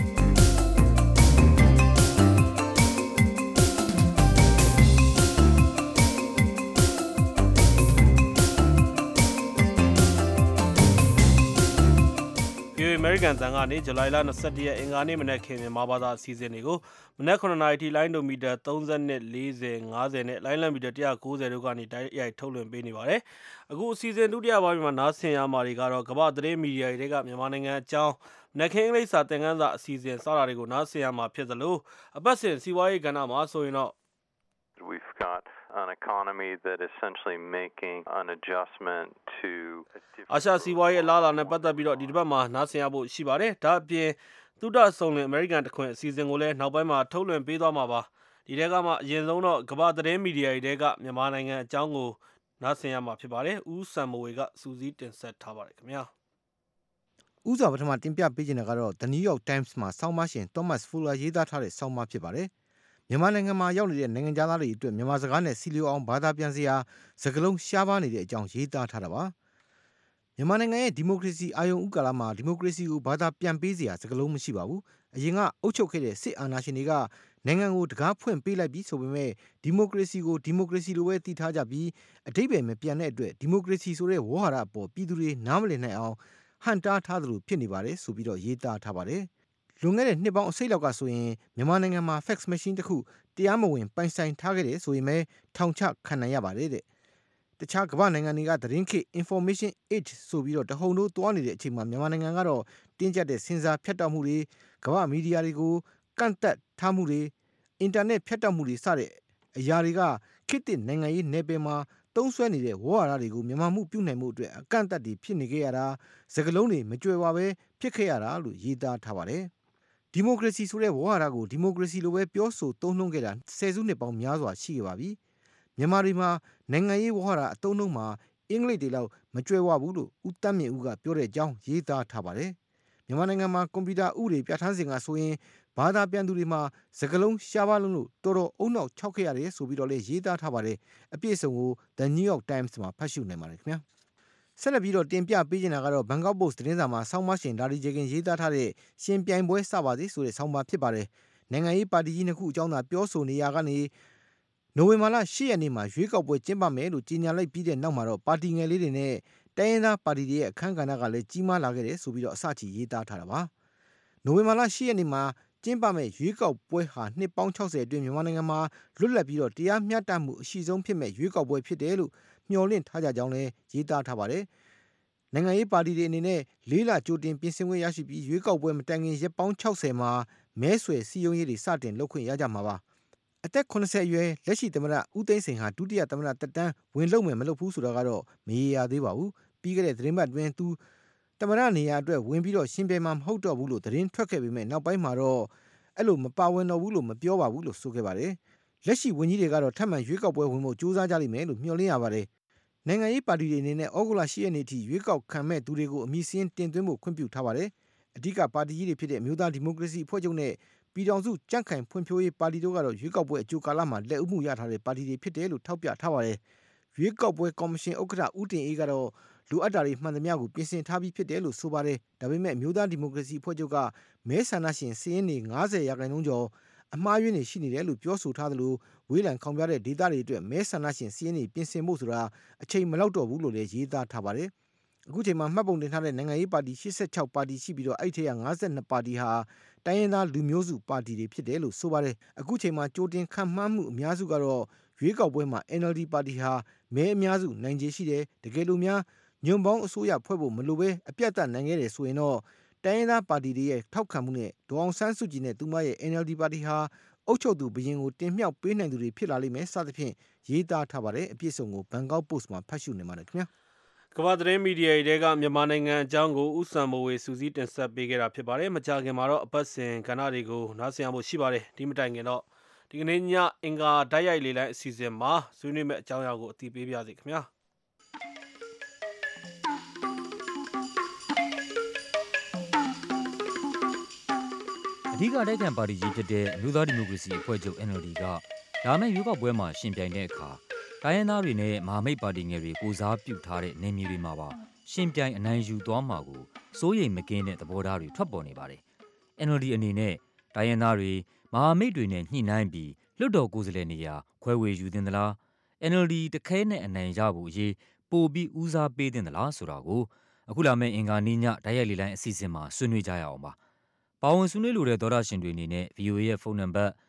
American တန်ကနေဇူလိုင်လ21ရက်အင်္ဂါနေ့မနက်ခင်းမြန်မာဘာသာအစီအစဉ်တွေကိုမနက်9:00 နာရီထိလိုင်းဒိုမီတာ32 40 50နဲ့လိုင်းလံမီတာ190တို့ကနေတိုက်ရိုက်ထုတ်လွှင့်ပေးနေပါတယ်။အခုအစီအစဉ်ဒုတိယပိုင်းမှာနားဆင်ရမှာတွေကတော့ကမ္ဘာသတင်းမီဒီယာတွေကမြန်မာနိုင်ငံအကြောင်းမနက်ခင်းအင်္ဂလိပ်စာသင်ခန်းစာအစီအစဉ်စတာတွေကိုနားဆင်ရမှာဖြစ်သလိုအပတ်စဉ်စီးပွားရေးကဏ္ဍမှာဆိုရင်တော့ We've got an economy that is essentially making an adjustment to အာရှစီးပွားရေးအလားအလာနဲ့ပတ်သက်ပြီးတော့ဒီတစ်ပတ်မှာနားဆင်ရဖို့ရှိပါတယ်။ဒါအပြင်သုဒဆုံလင် American တခွင်အစီအစဉ်ကိုလည်းနောက်ပိုင်းမှာထုတ်လွှင့်ပေးသွားမှာပါ။ဒီထဲကမှအရင်ဆုံးတော့ကမ္ဘာသတင်းမီဒီယာတွေကမြန်မာနိုင်ငံအကြောင်းကိုနားဆင်ရမှာဖြစ်ပါတယ်။ဦးစံမိုးဝေကစူးစီးတင်ဆက်ထားပါတယ်ခင်ဗျာ။ဦးစွာပထမတင်ပြပေးခြင်းကတော့ The New York Times မှာဆောင်းပါးရှင် Thomas Fuller ရေးသားထားတဲ့ဆောင်းပါးဖြစ်ပါတယ်။မြန်မာနိုင်ငံမှာရောက်နေတဲ့နိုင်ငံသားတွေအတွက်မြန်မာစကားနဲ့စီလျောအောင်ဘာသာပြန်စရာစကားလုံးရှားပါးနေတဲ့အကြောင်းရေးသားထားတာပါ။မြန်မာနိုင်ငံရဲ့ဒီမိုကရေစီအာရုံဥကာလမှာဒီမိုကရေစီကိုဘာသာပြန်ပေးစရာစကားလုံးမရှိပါဘူး။အရင်ကအုပ်ချုပ်ခဲ့တဲ့စစ်အာဏာရှင်တွေကနိုင်ငံကိုတကားဖွင့်ပေးလိုက်ပြီးဆိုပေမဲ့ဒီမိုကရေစီကိုဒီမိုကရေစီလိုပဲသိထားကြပြီးအတိတ်ပဲမပြန်တဲ့အတွက်ဒီမိုကရေစီဆိုတဲ့ဝေါ်ဟာရအပေါ်ပြည်သူတွေနားမလည်နိုင်အောင်ဟန်တားထားသလိုဖြစ်နေပါတယ်ဆိုပြီးတော့ရေးသားထားပါတယ်။လွန်ခဲ့တဲ့နှစ်ပေါင်းအစိတ်လောက်ကဆိုရင်မြန်မာနိုင်ငံမှာ fax machine တစ်ခုတရားမဝင်ပိုင်ဆိုင်ထားခဲ့တယ်ဆိုရင်ပဲထောင်ချခံနိုင်ရပါတယ်တဲ့။တခြားကမ္ဘာနိုင်ငံတွေကသတင်းခေတ် information age ဆိုပြီးတော့တဟုန်တို့သွားနေတဲ့အချိန်မှာမြန်မာနိုင်ငံကတော့တင်းကျပ်တဲ့စင်စာဖြတ်တောက်မှုတွေကမ္ဘာမီဒီယာတွေကိုကန့်သက်ထားမှုတွေအင်တာနက်ဖြတ်တောက်မှုတွေစတဲ့အရာတွေကခေတ်သစ်နိုင်ငံရေးနယ်ပယ်မှာသုံးစွဲနေတဲ့ဝေါ်ဟာရတွေကိုမြန်မာမှုပြုနိုင်မှုအတွက်အကန့်အသတ်တွေဖြစ်နေခဲ့ရတာစကားလုံးတွေမကြွယ်ဝပဲဖြစ်ခဲ့ရတာလို့ရေးသားထားပါတယ်။ဒီမိုကရေစီဆိုတဲ့ဝေါ်ဟာရကိုဒီမိုကရေစီလိုပဲပြောဆိုသုံးနှုန်းခဲ့တာဆယ်စုနှစ်ပေါင်းများစွာရှိခဲ့ပါပြီ။မြန်မာတွေမှာနိုင်ငံရေးဝေါ်ဟာရအသုံးအနှုန်းမှာအင်္ဂလိပ်တွေလောက်မကြွယ်ဝဘူးလို့ဦးတန်းမြင့်ဦးကပြောတဲ့အကြောင်းရေးသားထားပါတယ်။မြန်မာနိုင်ငံမှာကွန်ပျူတာဥပဒေပြဋ္ဌာန်းစဉ်ကဆိုရင်ဘာသာပြန်သူတွေမှာစကားလုံးရှားပါးလုံးလို့တော်တော်အုံနောက်ခြောက်ခဲ့ရတယ်ဆိုပြီးတော့လည်းရေးသားထားပါတယ်။အပြည့်အစုံကို The New York Times မှာဖတ်ရှုနိုင်ပါတယ်ခင်ဗျာ။ဆက်လက်ပြီးတော့တင်ပြပေးနေတာကတော့ Bangkok Post သတင်းစာမှာဆောင်းပါးရှင်ဒါရီဂျေကင်ရေးသားထားတဲ့ရှင်ပြိုင်ပွဲစပါစေဆိုတဲ့ဆောင်းပါးဖြစ်ပါတယ်။နိုင်ငံရေးပါတီကြီးနှစ်ခုအကြောင်းသာပြောဆိုနေရကနေနိုဝင်ဘာလ10ရက်နေ့မှာရွေးကောက်ပွဲကျင်းပမယ်လို့ကြေညာလိုက်ပြီးတဲ့နောက်မှာတော့ပါတီငယ်လေးတွေနဲ့တိုင်းရင်းသားပါတီတွေရဲ့အခမ်းကဏ္ဍကလည်းကြီးမားလာခဲ့တယ်ဆိုပြီးတော့အစချီရေးသားထားတာပါ။နိုဝင်ဘာလ10ရက်နေ့မှာကျင်းပမဲ့ရွေးကောက်ပွဲဟာနှစ်ပေါင်း60အတွင်းမြန်မာနိုင်ငံမှာလွတ်လပ်ပြီးတော့တရားမျှတမှုအရှိဆုံးဖြစ်မဲ့ရွေးကောက်ပွဲဖြစ်တယ်လို့မျှော်လင့်ထားကြကြောင်းလည်းရေးသားထားပါတယ်။နိုင်ငံရေးပါတီတွေအနေနဲ့၄လကြိုတင်ပြင်ဆင်ခွင့်ရရှိပြီးရွေးကောက်ပွဲမတိုင်ခင်ရက်ပေါင်း60မှာမဲဆွယ်စည်းရုံးရေးတွေစတင်လုပ်ခွင့်ရကြမှာပါ။အသက်80အရွယ်လက်ရှိသမ္မတဦးသိန်းစိန်ဟာဒုတိယသမ္မတတက်တန်းဝင်လုပ်မယ်မလုပ်ဘူးဆိုတာကတော့မရေရာသေးပါဘူး။ပြီးခဲ့တဲ့သတင်းပတ်တွင်သူသမ္မတနေရာအတွက်ဝင်ပြီးတော့ရှင်ပြိုင်မှာမဟုတ်တော့ဘူးလို့သတင်းထွက်ခဲ့ပေမဲ့နောက်ပိုင်းမှာတော့အဲ့လိုမပါဝင်တော့ဘူးလို့မပြောပါဘူးလို့ဆိုခဲ့ပါတယ်။လက်ရှိဝန်ကြီးတွေကတော့ထပ်မံရွေးကောက်ပွဲဝင်ဖို့ကြိုးစားကြလိမ့်မယ်လို့မျှော်လင့်ရပါတယ်။နိုင်ငံရေးပါတီတွေအနေနဲ့ဩဂုတ်လ10ရက်နေ့ထိရွေးကောက်ခံမဲ့သူတွေကိုအမည်စင်းတင်သွင်းဖို့ခွင့်ပြုထားပါတယ်။အဓိကပါတီကြီးတွေဖြစ်တဲ့အမျိုးသားဒီမိုကရေစီအဖွဲ့ချုပ်နဲ့ပြည်ထောင်စုကြံ့ခိုင်ဖွံ့ဖြိုးရေးပါတီတို့ကတော့ရွေးကောက်ပွဲအကျိုးကာလမှာလက်ဦးမှုရထားတဲ့ပါတီတွေဖြစ်တယ်လို့ထောက်ပြထားပါတယ်။ရွေးကောက်ပွဲကော်မရှင်ဥက္ကဋ္ဌဦးတင်အေးကတော့လိုအပ်တာတွေမှန်သမျှကိုပြင်ဆင်ထားပြီးဖြစ်တယ်လို့ဆိုပါတယ်။ဒါပေမဲ့မျိုးသားဒီမိုကရေစီအဖွဲ့ချုပ်ကမဲဆန္ဒရှင်စီးရင်နေ90%ကျော်အမှားယွင်းနေရှိနေတယ်လို့ပြောဆိုထားသလိုဝေးလံခေါင်ပြတဲ့ဒေသတွေအတွက်မဲဆန္ဒရှင်စီးရင်နေပြင်ဆင်ဖို့ဆိုတာအချိန်မလောက်တော့ဘူးလို့လည်းရေးသားထားပါတယ်။အခုချိန်မှာမှတ်ပုံတင်ထားတဲ့နိုင်ငံရေးပါတီ86ပါတီရှိပြီးတော့အဲ့ထက်က52ပါတီဟာတိုင်းရင်းသားလူမျိုးစုပါတီတွေဖြစ်တယ်လို့ဆိုပါတယ်။အခုချိန်မှာကြိုတင်ခံမှန်းမှုအများစုကတော့ရွေးကောက်ပွဲမှာ NLD ပါတီဟာမဲအများစုနိုင်ခြေရှိတယ်တကယ်လို့များညွန့်ပေါင်းအစိုးရဖွဲ့ဖို့မလိုပဲအပြတ်သက်နိုင်ခဲ့တယ်ဆိုရင်တော့တိုင်းရင်းသားပါတီတွေရဲ့ထောက်ခံမှုနဲ့ဒေါအောင်ဆန်းစုကြည်နဲ့သူမရဲ့ NLD ပါတီဟာအုပ်ချုပ်သူဘရင်ကိုတင်မြှောက်ပေးနိုင်သူတွေဖြစ်လာလိမ့်မယ်စသဖြင့်ရေးသားထားပါတယ်အပြည့်စုံကို Bangkok Post မှာဖတ်ရှုနိုင်ပါတယ်ခင်ဗျာကမ္ဘာသတင်းမီဒီယာတွေကမြန်မာနိုင်ငံအကြောင်းကိုဦးစံမိုးဝေစူးစီးတင်ဆက်ပေးခဲ့တာဖြစ်ပါတယ်မကြာခင်မှာတော့အပတ်စဉ်ကဏ္ဍတွေကိုနားဆင်ရဖို့ရှိပါတယ်ဒီမတိုင်ခင်တော့ဒီကနေ့ညအင်္ဂါဓာတ်ရိုက်လေးလိုက်အစီအစဉ်မှာဆွေးနွေးမဲ့အကြောင်းအရာကိုအသိပေးပါရစေခင်ဗျာအဓိကတိုက်ခံပါတီကြီးဖြစ်တဲ့အမျိုးသားဒီမိုကရေစီအဖွဲ့ချုပ် NLD ကလာမယ့်ရွေးကောက်ပွဲမှာရှင်ပြိုင်တဲ့အခါတိုင်းရင်းသားတွေနဲ့မဟာမိတ်ပါတီငယ်တွေကိုစားပြုထားတဲ့နေမြေတွေမှာပါရှင်ပြိုင်အနိုင်ယူသွားမှာကိုစစိုးရိမ်မကင်းတဲ့သဘောထားတွေထွက်ပေါ်နေပါတယ်။ NLD အနေနဲ့တိုင်းရင်းသားတွေမဟာမိတ်တွေနဲ့ညှိနှိုင်းပြီးလွှတ်တော်ကိုယ်စားလှယ်နေရာခွဲဝေယူသင့်သလား NLD တခဲနဲ့အနိုင်ရဖို့အရေးပိုပြီးဦးစားပေးသင့်သလားဆိုတာကိုအခုလာမယ့်အင်္ဂါနေ့ညတိုက်ရိုက်လေလိုင်းအစီအစဉ်မှာဆွေးနွေးကြရအောင်ပါ။ပါဝင်ဆွေးနွေးလိုတဲ့သောတာရှင်တွေအနေနဲ့ VOA ရဲ့ဖုန်းနံပါတ်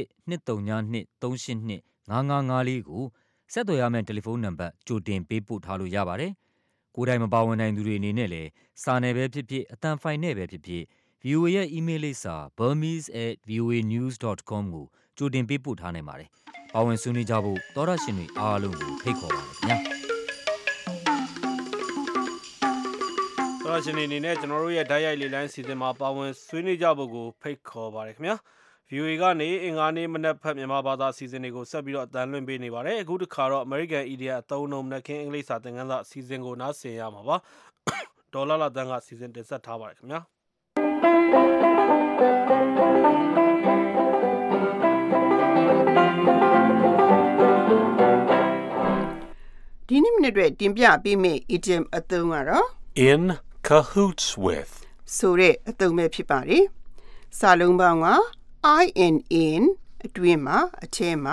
1-232-382-5554ကိုဆက်သွယ်ရမယ့်တယ်လီဖုန်းနံပါတ်ကြိုတင်ပေးပို့ထားလို့ရပါတယ်။ကိုယ်တိုင်မပါဝင်နိုင်သူတွေအနေနဲ့လည်းစာနယ်ပဲဖြစ်ဖြစ်အသံဖိုင်နဲ့ပဲဖြစ်ဖြစ် VOA ရဲ့ email လိပ်စာ burmese@voanews.com ကိုကြိုတင်ပေးပို့ထားနိုင်ပါတယ်။ပါဝင်ဆွေးနွေးကြဖို့သောတာရှင်တွေအားလုံးကိုဖိတ်ခေါ်ပါတယ်ခင်ဗျာ။သောတာရှင်တွေအနေနဲ့ကျွန်တော်တို့ရဲ့ဓာတ်ရိုက်လေလိုင်းစီစဉ်မှာပါဝင်ဆွေးနွေးကြဖို့ကိုဖိတ်ခေါ်ပါတယ်ခင်ဗျာ။ VOA ကနေအင်္ဂါနေ့မနက်ဖက်မြန်မာဘာသာအစီအစဉ်တွေကိုဆက်ပြီးတော့အသံလွှင့်ပေးနေပါတယ်။အခုတစ်ခါတော့ American Idiom အသုံးအနှုန်းမနက်ခင်းအင်္ဂလိပ်စာသင်ခန်းစာအစီအစဉ်ကိုနားဆင်ရမှာပါ။ဒေါ်လာလာတန်းကအစီအစဉ်တင်ဆက်ထားပါတယ်ခင်ဗျာ။ဒီနေ့မနေ့အတွက်တင်ပြပေးမယ့် idiom အသုံးကတော့ In cahoots with ဆိုတဲ့အသုံးပဲဖြစ်ပါတယ်။စာလုံးပေါင်းက in အတွင်းမှာအထဲမှာ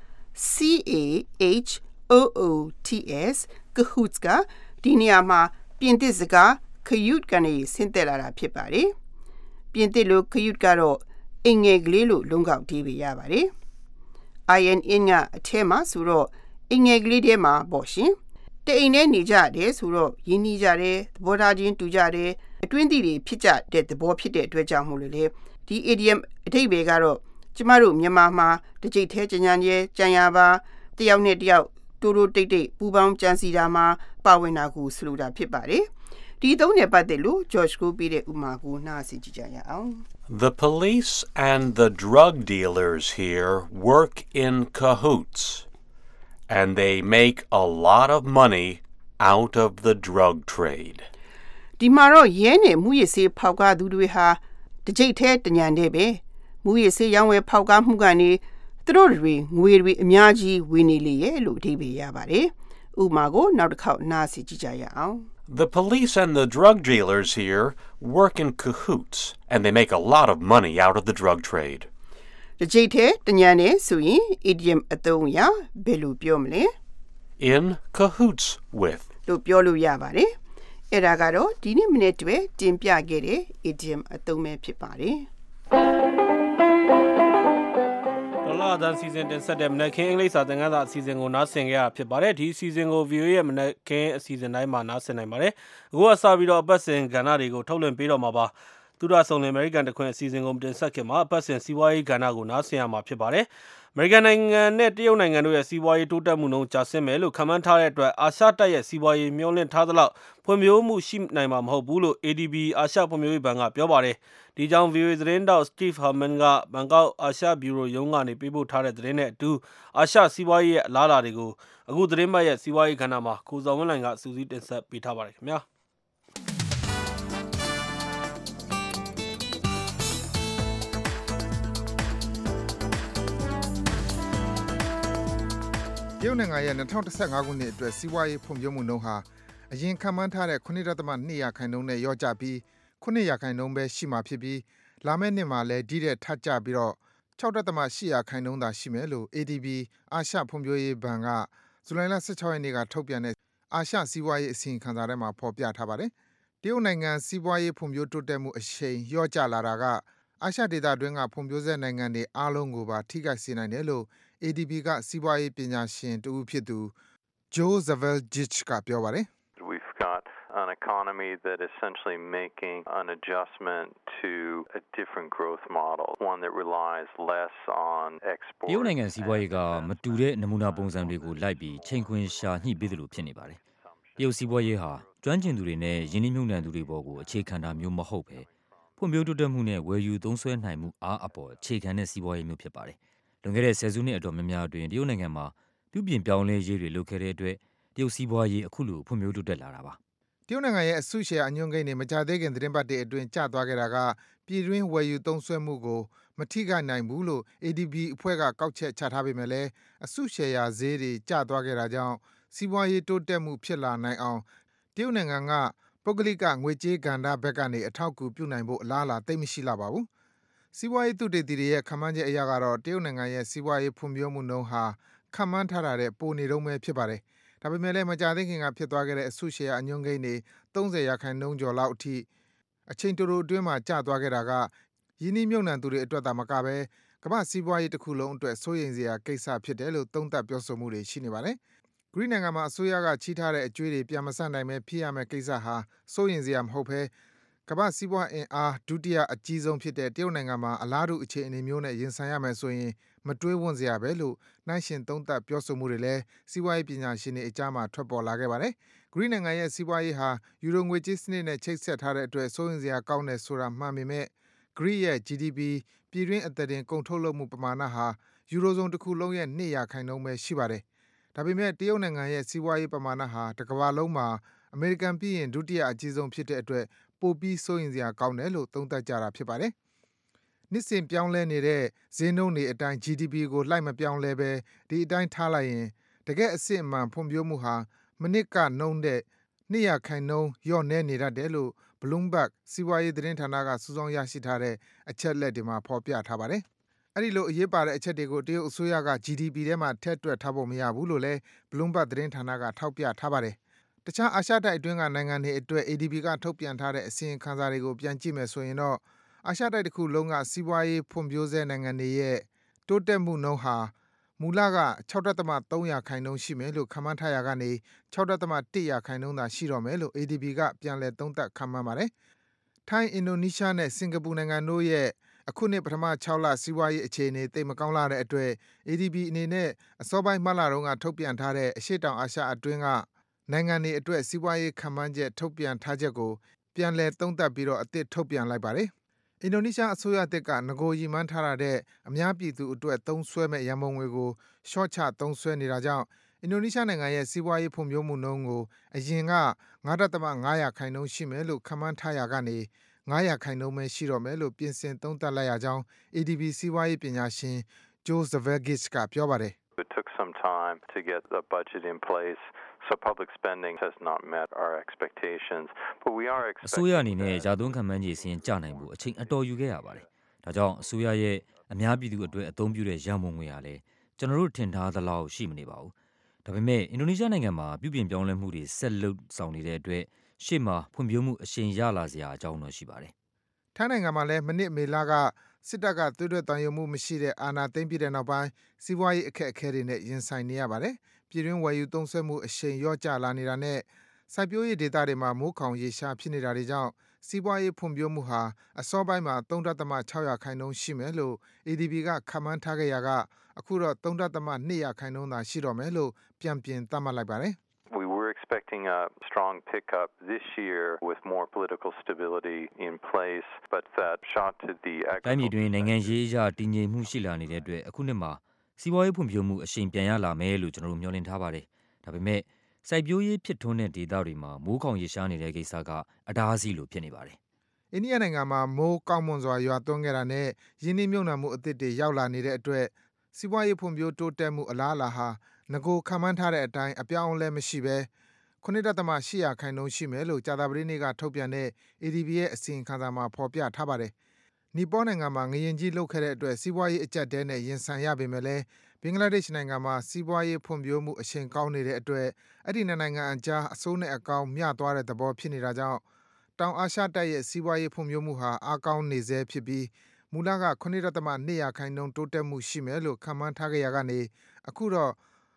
CAHOOTS cahoots ကဒီနေရာမှာပြင်သစ်စကား cahute ကနေဆင်းသက်လာတာဖြစ်ပါတယ်။ပြင်သစ်လို cahute ကတော့အင်္ဂယ်ကလေးလို့လုံးကောက်တီးပေးရပါတယ်။ in ကအထဲမှာဆိုတော့အင်္ဂယ်ကလေးထဲမှာပေါ့ရှင်။တအိမ်ထဲနေကြတယ်ဆိုတော့ရင်းနှီးကြတယ်သဘောထားချင်းတူကြတယ်အတွင်းသီးတွေဖြစ်ကြတဲ့သဘောဖြစ်တဲ့အတွက်ကြောင့်မို့လို့လေဒီ idiom အဓိပ္ပာယ်ကတော့ကျမတို့မြန်မာမှာတစ်ကြိတ်သေးကြံကြံရပါတယောက်နဲ့တယောက်တိုးတိုးတိတ်တိတ်ပူပေါင်းကြံစီတာမှာပါဝင်တာကိုဆိုလိုတာဖြစ်ပါတယ်ဒီသုံးနဲ့ပတ်သက်လို့ George ကိုပြတဲ့ဥမာကိုနားဆင်ကြည့်ကြရအောင် The police and the drug dealers here work in cahoots and they make a lot of money out of the drug trade ဒီမှာတော့ရဲနဲ့မူရစ်ဆေးဖောက်ကားသူတွေဟာတစ်ကြိတ်သေးတညံတဲ့ပဲမူရစ်ဆေးရောင်းဝယ်ဖောက်ကားမှုကနေသူတို့တွေငွေတွေအများကြီးဝင်နေလေရဲ့လို့အဓိပ္ပာယ်ရပါတယ်ဥပမာကိုနောက်တစ်ခေါက်နားဆင်ကြည့်ကြရအောင် The police and the drug dealers here work in cahoots and they make a lot of money out of the drug trade တစ်ကြိတ်သေးတညံနဲ့ဆိုရင် idiom အသုံးအရဘယ်လိုပြောမလဲ In cahoots with လို့ပြောလို့ရပါတယ်အဲ့ဒါကတော့ဒီနေ့မနေ့တည်းတင်ပြခဲ့တဲ့ idiom အသုံးပဲဖြစ်ပါတယ်ဒေါ်လာတန်းစီစဉ်တင်ဆက်တဲ့မနက်ခင်းအင်္ဂလိပ်စာသင်ခန်းစာအစီအစဉ်ကိုနားဆင်ကြရဖြစ်ပါတယ်ဒီအစီအစဉ်ကို VOA ရဲ့မနက်ခင်းအစီအစဉ်တိုင်းမှာနားဆင်နိုင်ပါတယ်အခုကစပြီးတော့အပတ်စဉ်ကဏ္ဍတွေကိုထုတ်လွှင့်ပေးတော့မှာပါသူရဆောင်လင်အမေရိကန်တခွင်အစီအစဉ်ကိုတင်ဆက်ခင်မှာအပတ်စဉ်စီးပွားရေးကဏ္ဍကိုနားဆင်ရမှာဖြစ်ပါတယ်အမေရိကန်နိုင်ငံနဲ့တရုတ်နိုင်ငံတို့ရဲ့စီးပွားရေးတိုးတက်မှုနှုန်းကျဆင်းမယ်လို့ခန့်မှန်းထားတဲ့အတွက်အာရှတိုက်ရဲ့စီးပွားရေးမျှော်လင့်ထားသလောက်ဖွံ့ဖြိုးမှုရှိနိုင်မှာမဟုတ်ဘူးလို့ ADB အာရှဖွံ့ဖြိုးရေးဘဏ်ကပြောပါတယ်ဒီကြောင့် VOA သတင်းတောက် Steve Herman ကဘန်ကောက်အာရှဘျူရိုရုံးကနေပေးပို့ထားတဲ့သတင်းနဲ့အတူအာရှစီးပွားရေးရဲ့အလားအလာတွေကိုအခုသတင်းပတ်ရဲ့စီးပွားရေးကဏ္ဍမှာကိုစော်ဝင်းလိုင်ကစူးစီးတင်ဆက်ပေးထားပါတယ်ခင်ဗျာတရုတ်နိုင်ငံရဲ့2015ခုနှစ်အတွက်စီးပွားရေးဖွံ့ဖြိုးမှုနှုန်းဟာအရင်ခန့်မှန်းထားတဲ့ 9.2% နဲ့လျော့ကျပြီး 9% ပဲရှိမှာဖြစ်ပြီးလာမယ့်နှစ်မှာလည်းဒီတဲ့ထပ်ကျပြီးတော့ 6.8% သာရှိမယ်လို့ ADB အာရှဖွံ့ဖြိုးရေးဘဏ်ကဇူလိုင်လ16ရက်နေ့ကထုတ်ပြန်တဲ့အာရှစီးပွားရေးအစီရင်ခံစာထဲမှာဖော်ပြထားပါတယ်။တရုတ်နိုင်ငံစီးပွားရေးဖွံ့ဖြိုးတိုးတက်မှုအရှိန်လျော့ကျလာတာကအာရှဒေသတွင်းကဖွံ့ဖြိုးဆဲနိုင်ငံတွေအားလုံးကိုပါထိခိုက်စေနိုင်တယ်လို့ ADB ကစီးပွားရေးပညာရှင်တဦးဖြစ်သူ Joe Zveljich ကပြောပါတယ်။ We've got an economy that is essentially making an adjustment to a different growth model, one that relies less on export. တရုတ်နိုင်ငံစီးပွားရေးကမတူတဲ့နမူနာပုံစံတွေကိုလိုက်ပြီးချိန်ခွင်ရှာညှိပေးသလိုဖြစ်နေပါတယ်။တရုတ်စီးပွားရေးဟာကျွမ်းကျင်သူတွေနဲ့ယင်းနှိမ့်ညွှန်နှံသူတွေပေါ်ကိုအခြေခံတာမျိုးမဟုတ်ပဲဖွံ့ဖြိုးတိုးတက်မှုနဲ့ဝယ်ယူသုံးစွဲနိုင်မှုအားအပေါ်အခြေခံတဲ့စီးပွားရေးမျိုးဖြစ်ပါတယ်။လွန်ခဲ့တဲ့ဆယ်စုနှစ်အတော်များများအတွင်းတရုတ်နိုင်ငံမှာပြုပြင်ပြောင်းလဲရေးတွေလုပ်ခဲ့တဲ့အတွက်တရုတ်စီးပွားရေးအခုလိုဖွံ့ဖြိုးတိုးတက်လာတာပါတရုတ်နိုင်ငံရဲ့အစုရှယ်အညွှန်းကိန်းတွေမကြသေးခင်သတင်းပတ်တွေအတွင်းကျသွားခဲ့တာကပြည်တွင်းဝယ်ယူသုံးစွဲမှုကိုမထိခိုက်နိုင်ဘူးလို့ ADB အဖွဲ့ကကောက်ချက်ချထားပေမဲ့လည်းအစုရှယ်ယာဈေးတွေကျသွားခဲ့တာကြောင့်စီးပွားရေးတိုးတက်မှုဖြစ်လာနိုင်အောင်တရုတ်နိုင်ငံကပုဂ္ဂလိကငွေကြေးကဏ္ဍဘက်ကနေအထောက်အကူပြုနိုင်ဖို့အလားအလာသိပ်မရှိလှပါဘူး။စီးပွားရေးသုတေသီတွေရဲ့ခန့်မှန်းချက်အရကတော့တရုတ်နိုင်ငံရဲ့စီးပွားရေးဖွံ့ဖြိုးမှုနှုန်းဟာခန့်မှန်းထားတာတဲ့ပိုနေတုန်းပဲဖြစ်ပါတယ်။ဒါပေမဲ့လည်းမကြာသေးခင်ကဖြစ်သွားခဲ့တဲ့အစုရှယ်ယာအညွှန်းကိန်းတွေ30%ကျော်လောက်အထိအချိန်တိုတိုအတွင်းမှာကျသွားခဲ့တာကယင်းနှိမ့်မြုံနှံသူတွေအတွက်သာမကပဲကမ္ဘာစီးပွားရေးတစ်ခုလုံးအတွက်စိုးရိမ်စရာကိစ္စဖြစ်တယ်လို့သုံးသပ်ပြောဆိုမှုတွေရှိနေပါတယ်။ဂရိနိုင်ငံမှာအစိုးရကချီးထားတဲ့အကျွေးတွေပြန်မဆနိုင်ပဲဖြစ်ရမယ့်ကိစ္စဟာစိုးရိမ်စရာမဟုတ်ဘဲကမ္ဘာစီးပွားအင်အားဒုတိယအကြီးဆုံးဖြစ်တဲ့တရုတ်နိုင်ငံမှာအလားတူအခြေအနေမျိုးနဲ့ရင်ဆိုင်ရမယ်ဆိုရင်မတွေးဝံ့စရာပဲလို့နှိုင်းရှင်သုံးသပ်ပြောဆိုမှုတွေလည်းစီးပွားရေးပညာရှင်တွေအကြားမှာထွက်ပေါ်လာခဲ့ပါတယ်။ဂရိနိုင်ငံရဲ့စီးပွားရေးဟာယူရိုငွေကြေးစနစ်နဲ့ချိတ်ဆက်ထားတဲ့အတွက်စိုးရိမ်စရာကောင်းတယ်ဆိုတာမှန်ပေမဲ့ဂရိရဲ့ GDP ပြည်တွင်းအသားတင်ကုန်ထုတ်လုပ်မှုပမာဏဟာယူရိုဇုံတစ်ခုလုံးရဲ့2%ပဲရှိပါတယ်။ဒါပေမဲ့တရုတ်နိုင်ငံရဲ့စီးပွားရေးပမာဏဟာတစ်ကမ္ဘာလုံးမှာအမေရိကန်ပြီးရင်ဒုတိယအကြီးဆုံးဖြစ်တဲ့အတွက်ပိုပြီးစိုးရိမ်စရာကောင်းတယ်လို့သုံးသပ်ကြတာဖြစ်ပါတယ်။နှစ်စဉ်ပြောင်းလဲနေတဲ့ဈေးနှုန်းတွေအတိုင်း GDP ကိုလိုက်မပြောင်းလဲပဲဒီအတိုင်းထားလိုက်ရင်တကယ်အစစ်အမှန်ဖွံ့ဖြိုးမှုဟာမနစ်ကနှုန်းတဲ့2%လျော့နည်းနေတတ်တယ်လို့ Bloomberg စီးပွားရေးသတင်းဌာနကစုဆောင်းရရှိထားတဲ့အချက်အလက်တွေမှာဖော်ပြထားပါတယ်။အဲဒီလိုအရေးပါတဲ့အချက်တွေကိုတရုတ်အစိုးရက GDP ထဲမှာထည့်တွက်ထားဖို့မရဘူးလို့လည်း Bloomberg သတင်းဌာနကထောက်ပြထားပါတယ်။တခြားအာရှတိုက်အတွင်းကနိုင်ငံတွေအတွက် ADB ကထုတ်ပြန်ထားတဲ့အစီရင်ခံစာတွေကိုပြန်ကြည့်မယ်ဆိုရင်တော့အာရှတိုက်တစ်ခုလုံးကစီးပွားရေးဖွံ့ဖြိုးဆဲနိုင်ငံတွေရဲ့တိုးတက်မှုနှုန်းဟာမူလက 6.3% ရှိမယ်လို့ခန့်မှန်းထားရာကနေ 6.1% သာရှိတော့မယ်လို့ ADB ကပြန်လည်သုံးသပ်ခန့်မှန်းပါတယ်။ထိုင်း၊အင်ဒိုနီးရှားနဲ့စင်ကာပူနိုင်ငံတို့ရဲ့အခုနှစ်ပထမ6လစီးပွားရေးအခြေအနေသိပ်မကောင်းလာတဲ့အတွက် ADB အနေနဲ့အစောပိုင်းမတ်လတုန်းကထုတ်ပြန်ထားတဲ့အရှေ့တောင်အာရှအတွင်းကနိုင်ငံတွေအတွက်စီးပွားရေးခန့်မှန်းချက်ထုတ်ပြန်ထားချက်ကိုပြန်လည်သုံးသပ်ပြီးတော့အသစ်ထုတ်ပြန်လိုက်ပါတယ်။အင်ဒိုနီးရှားအစိုးရသစ်ကငကိုရည်မှန်းထားတာတဲ့အများပြည်သူအတွက်သုံးစွဲမဲ့ရန်ပုံငွေကိုရှော့ချသုံးစွဲနေတာကြောင့်အင်ဒိုနီးရှားနိုင်ငံရဲ့စီးပွားရေးဖွံ့ဖြိုးမှုနှုန်းကိုအရင်က 9.5% ရှိမယ်လို့ခန့်မှန်းထားရာကနေ5%ပဲရှိတော့မယ်လို့ပြင်ဆင်သုံးသပ်လိုက်ရကြောင်း ADB စီးပွားရေးပညာရှင် Joe Zvergis ကပြောပါတယ်။ It took some time to get the budget in place, so public spending has not met our expectations. But we are expecting အစိုးရအနေနဲ့ယာသွန်းခံမှန်းကြီးစင်းကြနိုင်ဖို့အချိန်အတော်ယူခဲ့ရပါတယ်။ဒါကြောင့်အစိုးရရဲ့အများပြည်သူအတွက်အသုံးပြုတဲ့ရန်ပုံငွေဟာလည်းကျွန်တော်တို့ထင်ထားသလောက်ရှိမနေပါဘူး။ဒါပေမဲ့အင်ဒိုနီးရှားနိုင်ငံမှာပြုပြင်ပြောင်းလဲမှုတွေဆက်လုပ်ဆောင်နေတဲ့အတွက်ရှေ့မှာဖွံ့ဖြိုးမှုအရှိန်ရလာစရာအကြောင်းတော့ရှိပါတယ်။ထိုင်းနိုင်ငံမှာလည်းမနစ်မေလကစစ်တပ်ကသွေးထွက်တန်ရုံမှုမရှိတဲ့အာဏာသိမ်းပြီးတဲ့နောက်ပိုင်းစီးပွားရေးအခက်အခဲတွေနဲ့ရင်ဆိုင်နေရပါတယ်။ပြည်တွင်းဝယ်ယူသုံးစွဲမှုအရှိန်လျော့ကျလာနေတာနဲ့စိုက်ပျိုးရေးဒေသတွေမှာမိုးခေါင်ရေရှားဖြစ်နေတာတွေကြောင့်စီးပွားရေးဖွံ့ဖြိုးမှုဟာအစောပိုင်းမှာ 3.6% ရှိမယ်လို့ ADB ကခန့်မှန်းထားခဲ့ရာကအခုတော့ 3.2% သာရှိတော့မယ်လို့ပြန်ပြင်သတ်မှတ်လိုက်ပါတယ်။ We were expecting a strong pickup this year with more political stability in place, but that shot to the တိုင်းပြည်တွင်နိုင်ငံရေးအရတည်ငြိမ်မှုရှိလာနေတဲ့အတွက်အခုနှစ်မှာစီးပွားရေးဖွံ့ဖြိုးမှုအရှိန်ပြန်ရလာမယ်လို့ကျွန်တော်တို့မျှော်လင့်ထားပါတယ်။ဒါပေမဲ့စိုက်ပျိုးရေးဖြစ်ထွန်းတဲ့ဒေသတွေမှာမိုးခေါင်ရေရှားနေတဲ့ကိစ္စကအတားအဆီးလိုဖြစ်နေပါတယ်။အိန္ဒိယနိုင်ငံမှာမိုးကောင်းမွန်စွာရွာသွန်းခဲ့တာနဲ့ယင်းနှိမ့်မြုံနှံမှုအသစ်တွေရောက်လာနေတဲ့အတွက်စီးပွားရေးဖွံ့ဖြိုးတိုးတက်မှုအလားအလာဟာငကိုခန့်မှန်းထားတဲ့အတိုင်းအပြောင်းအလဲမရှိဘဲ9.8% ရှိမယ်လို့ကြာသပတေးနေ့ကထုတ်ပြန်တဲ့ ADB ရဲ့အစီရင်ခံစာမှာဖော်ပြထားပါတယ်။နီပေါနိုင်ငံမှာငလျင်ကြီးလှုပ်ခဲ့တဲ့အတွက်စီးပွားရေးအကျပ်တဲနဲ့ရင်ဆိုင်ရပေမဲ့လည်းဘင်္ဂလားဒေ့ရှ်နိုင်ငံမှာစီးပွားရေးဖွံ့ဖြိုးမှုအရှိန်ကောင်းနေတဲ့အတွက်အဲ့ဒီနိုင်ငံအကြားအဆိုးနဲ့အကောင်းမျှသွားတဲ့သဘောဖြစ်နေတာကြောင့်တောင်အာရှတိုက်ရဲ့စီးပွားရေးဖွံ့ဖြိုးမှုဟာအားကောင်းနေဆဲဖြစ်ပြီးမူလက 9.2% တိုးတက်မှုရှိမယ်လို့ခန့်မှန်းထားခဲ့ရာကနေအခုတော့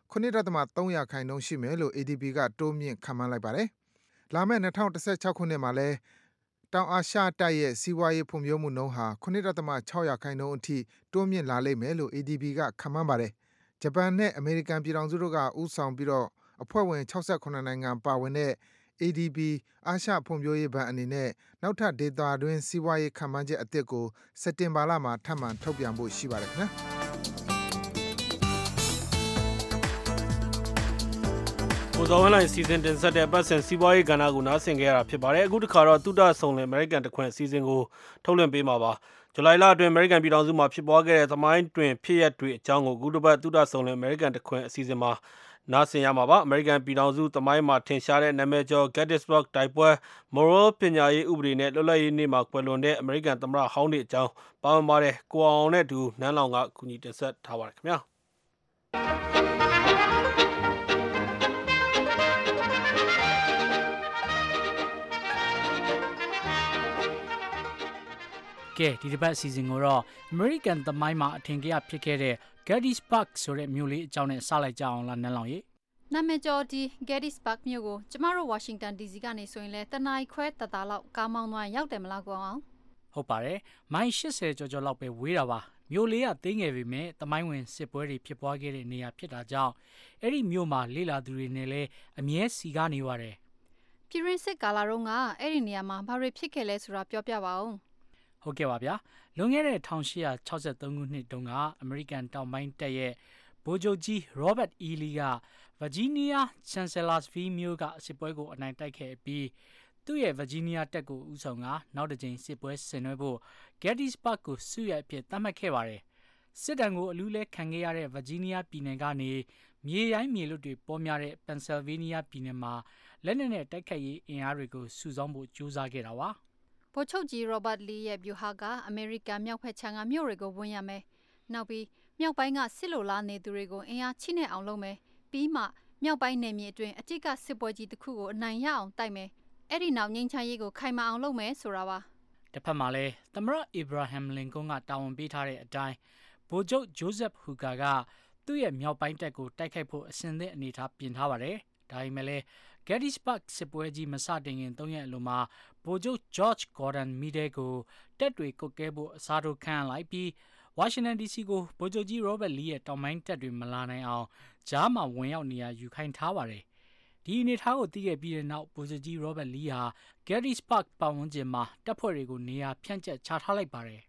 9.3% ရှိမယ်လို့ ADB ကတိုးမြင့်ခန့်မှန်းလိုက်ပါတယ်။လာမယ့်2016ခုနှစ်မှာလည်းတောင်အာရှတိုက်ရဲ့စီးပွားရေးဖွံ့ဖြိုးမှုနှုန်းဟာ 9.6% အထိတိုးမြင့်လာလိမ့်မယ်လို့ ADB ကခန့်မှန်းပါတယ်။ဂျပန်နဲ့အမေရိကန်ပြည်ထောင်စုတို့ကဦးဆောင်ပြီးတော့အဖွဲ့ဝင်68နိုင်ငံပါဝင်တဲ့ ADB အာရှဖွံ့ဖြိုးရေးဘဏ်အနေနဲ့နောက်ထပ်ဒေသတွင်းစီးပွားရေးခန့်မှန်းချက်အသစ်ကိုစက်တင်ဘာလမှာထပ်မံထုတ်ပြန်ဖို့ရှိပါတယ်ခင်ဗျာ။ကိုဇော်ဝင်းလိုင်းစီစဉ်တင်ဆက်တဲ့ပတ်စင်စီးပွားရေးကဏ္ဍကိုနားဆင်ခဲ့ရတာဖြစ်ပါတယ်အခုတစ်ခါတော့သုဒ္ဓဆုံလင်အမေရိကန်တခွင်အစီအစဉ်ကိုထုတ်လွှင့်ပေးမှာပါဇူလိုင်လအတွင်းအမေရိကန်ပြည်ထောင်စုမှာဖြစ်ပွားခဲ့တဲ့သမိုင်းတွင်ဖြစ်ရပ်တွေအကြောင်းကိုအခုတစ်ပတ်သုဒ္ဓဆုံလင်အမေရိကန်တခွင်အစီအစဉ်မှာနားဆင်ရမှာပါ American ပြည်ထောင်စုသမိုင်းမှာထင်ရှားတဲ့နာမည်ကျော် Gettysburg တိုက်ပွဲ Moral ပညာရေးဥပဒေနဲ့လွတ်လပ်ရေးနေ့မှာကွယ်လွန်တဲ့ American သမ္မတဟောင်းတွေအကြောင်းပါဝင်ပါတယ်ကိုအောင်နဲ့တူနန်းလောင်ကကူညီတင်ဆက်ထားပါတယ်ခင်ဗျာကဲဒီတစ်ပတ်အစီအစဉ်ကိုတော့ American သမိုင်းမှာအထင်ကြီးဖြစ်ခဲ့တဲ့ Gettysburg ဆိုတဲ့မြို့လေးအကြောင်းနဲ့စလိုက်ကြအောင်လားနန်းလောင်ရေနာမည်ကျော်ဒီ Gettysburg မြို့ကိုကျမတို့ Washington DC ကနေဆိုရင်လဲတနားခွဲတသားလောက်ကားမောင်းသွားရောက်တယ်မလားကွာအောင်ဟုတ်ပါတယ်မိုင်80ကျော်လောက်ပဲဝေးတာပါမြို့လေးကသိငယ်ပေမဲ့သမိုင်းဝင်စစ်ပွဲတွေဖြစ်ပွားခဲ့တဲ့နေရာဖြစ်တာကြောင့်အဲ့ဒီမြို့မှာလေလာသူတွေနဲ့လည်းအမြဲစီကားနေပါတယ်ပြည်ရင်းစစ်ကာလာတုန်းကအဲ့ဒီနေရာမှာဘာတွေဖြစ်ခဲ့လဲဆိုတာပြောပြပါဦးဟုတ်ကဲ့ပါဗျာလွန်ခဲ့တဲ့1863ခုနှစ်တုန်းကအမေရိကန်တောင်ပိုင်းတပ်ရဲ့ဗိုလ်ချုပ်ကြီး Robert E. Lee က Virginia Chancellorsville မြို့ကစစ်ပွဲကိုအနိုင်တိုက်ခဲ့ပြီးသူ့ရဲ့ Virginia တပ်ကိုဦးဆောင်ကနောက်တစ်ကြိမ်စစ်ပွဲဆင်နွှဲဖို့ Gettysburg ကိုစုရအဖြစ်သတ်မှတ်ခဲ့ပါတယ်စစ်တမ်းကိုအလူးလဲခံခဲ့ရတဲ့ Virginia ပြည်နယ်ကနေမြေရိုင်းမြေလွတ်တွေပေါ်များတဲ့ Pennsylvania ပြည်နယ်မှာလက်နက်နဲ့တိုက်ခိုက်ရေးအင်အားတွေကိုစုဆောင်းဖို့ကြိုးစားခဲ့တာပါဗိုလ်ချုပ်ကြီး Robert Lee ရဲ့ဗျူဟာကအမေရိကန်မြောက်ဖက်ခြမ်းကမြို့တွေကိုဝင်ရမယ်။နောက်ပြီးမြောက်ပိုင်းကစစ်လိုလားနေသူတွေကိုအင်အားချိနဲ့အောင်လုပ်မယ်။ပြီးမှမြောက်ပိုင်းနယ်မြေအတွင်းအတိတ်ကစစ်ပွဲကြီးတစ်ခုကိုအနိုင်ရအောင်တိုက်မယ်။အဲ့ဒီနောက်ငြိမ်းချမ်းရေးကိုခိုင်မာအောင်လုပ်မယ်ဆိုတာပါ။တစ်ဖက်မှာလည်းသမ္မတ Abraham Lincoln ကတာဝန်ပေးထားတဲ့အတိုင်းဗိုလ်ချုပ် Joseph Hooker ကသူ့ရဲ့မြောက်ပိုင်းတပ်ကိုတိုက်ခိုက်ဖို့အစဉ်သင့်အနေထားပြင်ထားပါတယ်။ဒါပေမဲ့လည်းGettysburg စစ်ပွဲကြီးမစတင်ခင်3ရက်အလိုမှာဗိုလ်ချုပ် George Gordon Meade ကိုတပ်တွေကုတ်ကဲဖို့အစားထိုးခံလိုက်ပြီး Washington DC ကိုဗိုလ်ချုပ်ကြီး Robert Lee ရဲ့တောင်ပိုင်းတပ်တွေမလာနိုင်အောင်ကြားမှာဝင်ရောက်နေရယူခိုင်းထားပါတယ်။ဒီအနေထားကိုသိခဲ့ပြီးတဲ့နောက်ဗိုလ်ချုပ်ကြီး Robert Lee ဟာ Gettysburg ပတ်ဝန်းကျင်မှာတပ်ဖွဲ့တွေကိုနေရာဖြန့်ကျက်ချထားလိုက်ပါတယ်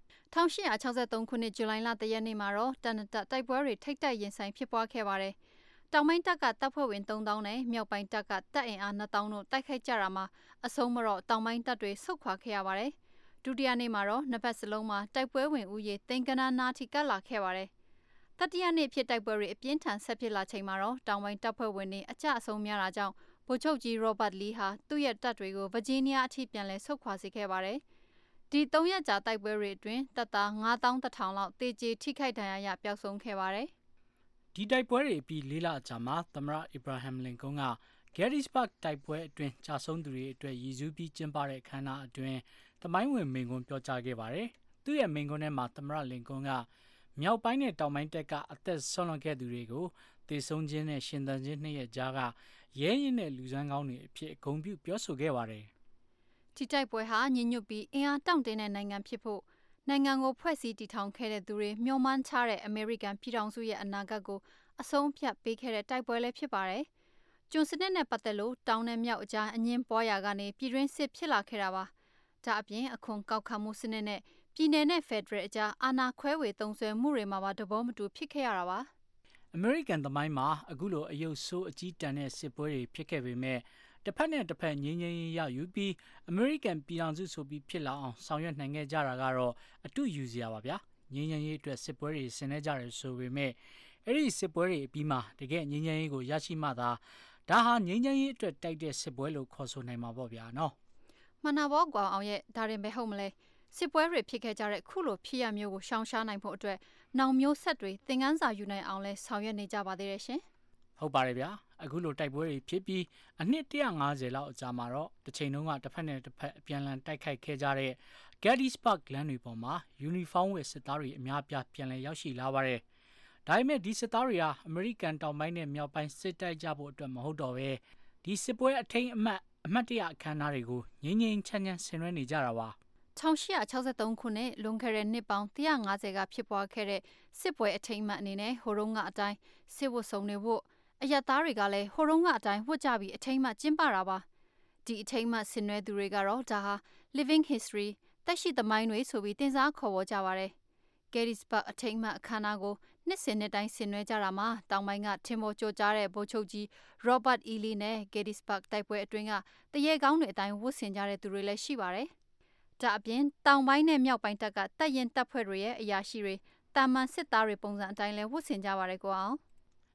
1863ခုနှစ်ဇူလိုင်လ1ရက်နေ့မှာတော့တန်တတိုက်ပွဲတွေထိတ်တိုက်ရင်ဆိုင်ဖြစ်ပွားခဲ့ပါတယ်။တောင်ပိုင်းတပ်ကတပ်ဖွဲ့ဝင်3000နဲ့မြောက်ပိုင်းတပ်ကတပ်အင်အား2000တို့တိုက်ခိုက်ကြတာမှာအဆုံးမတော့တောင်ပိုင်းတပ်တွေဆုတ်ခွာခဲ့ရပါတယ်။ဒုတိယနေ့မှာတော့နှစ်ဖက်စလုံးမှာတိုက်ပွဲဝင်ဦးရေသိန်းကနန်းနာထိကပ်လာခဲ့ပါတယ်။တတိယနေ့ဖြစ်တိုက်ပွဲတွေအပြင်းထန်ဆက်ဖြစ်လာချိန်မှာတော့တောင်ပိုင်းတပ်ဖွဲ့ဝင်တွေအကြအဆုံးများတာကြောင့်ဗိုလ်ချုပ်ကြီး Robert Lee ဟာသူ့ရဲ့တပ်တွေကို Virginia အထိပြန်လည်ဆုတ်ခွာစေခဲ့ပါတယ်။ဒီ3ရက်ကြာတိုက်ပွဲတွေအတွင်းတပ်သား9100လောက်တေကျေထိခိုက်ဒဏ်ရာရပျောက်ဆုံးခဲ့ပါတယ်။ဒီတိုက်ပွဲတွေပြီး၄လအကြာမှာသမ္မတ Abraham Lincoln က Gettysburg တိုက်ပွဲအတွင်းကြာဆုံးသူတွေအတွက်ရည်စူးပြီးကျင်းပတဲ့အခမ်းအနားအတွင်းသမိုင်းဝင်မိန့်ခွန်းပြောကြားခဲ့ပါတယ်။သူ့ရဲ့မိန့်ခွန်းထဲမှာသမ္မတ Lincoln ကမြောက်ပိုင်းနဲ့တောင်ပိုင်းတပ်ကအသက်ဆုံးလွန်ခဲ့သူတွေကိုတေဆုံးခြင်းနဲ့ရှင်သန်ခြင်းနှစ်ရက်ကြားကရဲရင်တဲ့လူစမ်းကောင်းတွေအဖြစ်ဂုဏ်ပြုပြောဆိုခဲ့ပါတယ်။ဒီတိုက်ပွဲဟာညီညွတ်ပြီးအင်အားတောင့်တင်းတဲ့နိုင်ငံဖြစ်ဖို့နိုင်ငံကိုဖွဲ့စည်းတည်ထောင်ခဲ့တဲ့သူတွေမျှော်မှန်းထားတဲ့အမေရိကန်ပြည်ထောင်စုရဲ့အနာဂတ်ကိုအဆုံးအဖြတ်ပေးခဲ့တဲ့တိုက်ပွဲလည်းဖြစ်ပါတယ်။ကျွန်းစနစ်နဲ့ပတ်သက်လို့တောင်နဲ့မြောက်အကြားအငင်းပွားရာကနေပြည်တွင်းစစ်ဖြစ်လာခဲ့တာပါ။ဒါအပြင်အခွန်ကောက်ခံမှုစနစ်နဲ့ပြည်နယ်နဲ့ဖက်ဒရယ်အကြားအာဏာခွဲဝေသုံးစွဲမှုတွေမှာပါတဘောမတူဖြစ်ခဲ့ရတာပါ။အမေရိကန်သမိုင်းမှာအခုလိုအယုတ်ဆိုးအကြီးတန်းတဲ့စစ်ပွဲတွေဖြစ်ခဲ့ပေမဲ့တစ်ဖက်နဲ့တစ်ဖက်ငြိမ်းချမ်းရေးရယူပြီးအမေရိကန်ပြည်ထောင်စုဆိုပြီးဖြစ်လာအောင်ဆောင်ရွက်နိုင်ခဲ့ကြတာကတော့အတူယူစရာပါဗျာငြိမ်းချမ်းရေးအတွက်စစ်ပွဲတွေဆင်နွှဲကြတယ်ဆိုပေမဲ့အဲ့ဒီစစ်ပွဲတွေအပြီးမှာတကယ်ငြိမ်းချမ်းရေးကိုရရှိမှသာဒါဟာငြိမ်းချမ်းရေးအတွက်တိုက်တဲ့စစ်ပွဲလို့ခေါ်ဆိုနိုင်မှာပေါ့ဗျာနော်မှန်ပါပေါ့ကွာအောင်ရဲ့ဒါရင်ပဲဟုတ်မလဲစစ်ပွဲတွေဖြစ်ခဲ့ကြတဲ့ခုလိုဖြစ်ရမျိုးကိုရှောင်ရှားနိုင်ဖို့အတွက်နောင်မျိုးဆက်တွေသင်ခန်းစာယူနိုင်အောင်လဲဆောင်ရွက်နေကြပါသေးတယ်ရှင်ဟုတ်ပါတယ်ဗျာအခုလိုတိုက်ပွဲတွေဖြစ်ပြီးအနှစ်150လောက်အကြာမှာတော့တစ်ချိန်လုံးကတစ်ဖက်နဲ့တစ်ဖက်အပြန်အလှန်တိုက်ခိုက်ခဲ့ကြတဲ့ Gettysburg လမ်းတွေပေါ်မှာယူနီဖောင်းဝတ်စစ်သားတွေအများပြားပြန်လည်ရောက်ရှိလာပါတယ်ဒါပေမဲ့ဒီစစ်သားတွေဟာအမေရိကန်တောင်ပိုင်းနဲ့မြောက်ပိုင်းစစ်တိုက်ကြဖို့အတွက်မဟုတ်တော့ပဲဒီစစ်ပွဲအထိမ်းအမှတ်တရအခမ်းအနားတွေကိုငြိမ်းငြိမ်းချမ်းချမ်းဆင်နွှဲနေကြတာပါ 1863ခုနှစ်လွန်ခဲ့တဲ့နှစ်ပေါင်း150ကဖြစ်ပွားခဲ့တဲ့စစ်ပွဲအထိမ်းအမှတ်အနေနဲ့ဟိုတုန်းကအတိုင်းစစ်ဝတ်စုံတွေဝတ်အရပ်သားတွေကလည်းဟိုတုန်းကအတိုင်းဝတ်ကြပြီးအထိမ်းအမှတ်ကျင်းပတာပါဒီအထိမ်းအမှတ်ဆင်နွှဲသူတွေကတော့ဒါဟာ living history သက်ရှိသမိုင်းတွေဆိုပြီးတင်စားခေါ်ဝေါ်ကြပါတယ် Gettysburg အထိမ်းအမှတ်အခမ်းအနားကိုနှစ်စဉ်နှစ်တိုင်းဆင်နွှဲကြတာမှာတောင်ပိုင်းကထင်ပေါ်ကျော်ကြားတဲ့ဗိုလ်ချုပ်ကြီး Robert E. Lee နဲ့ Gettysburg တိုက်ပွဲအတွင်းကတရေကောင်းတွေအတိုင်းဝတ်ဆင်ကြတဲ့သူတွေလည်းရှိပါတယ်ဒါအပြင်တောင်ပိုင်းနဲ့မြောက်ပိုင်းတပ်ကတပ်ရင်တပ်ဖွဲ့တွေရဲ့အရာရှိတွေတာမန်စစ်သားတွေပုံစံအတိုင်းလဲဝတ်ဆင်ကြပါတယ်ကွာအောင်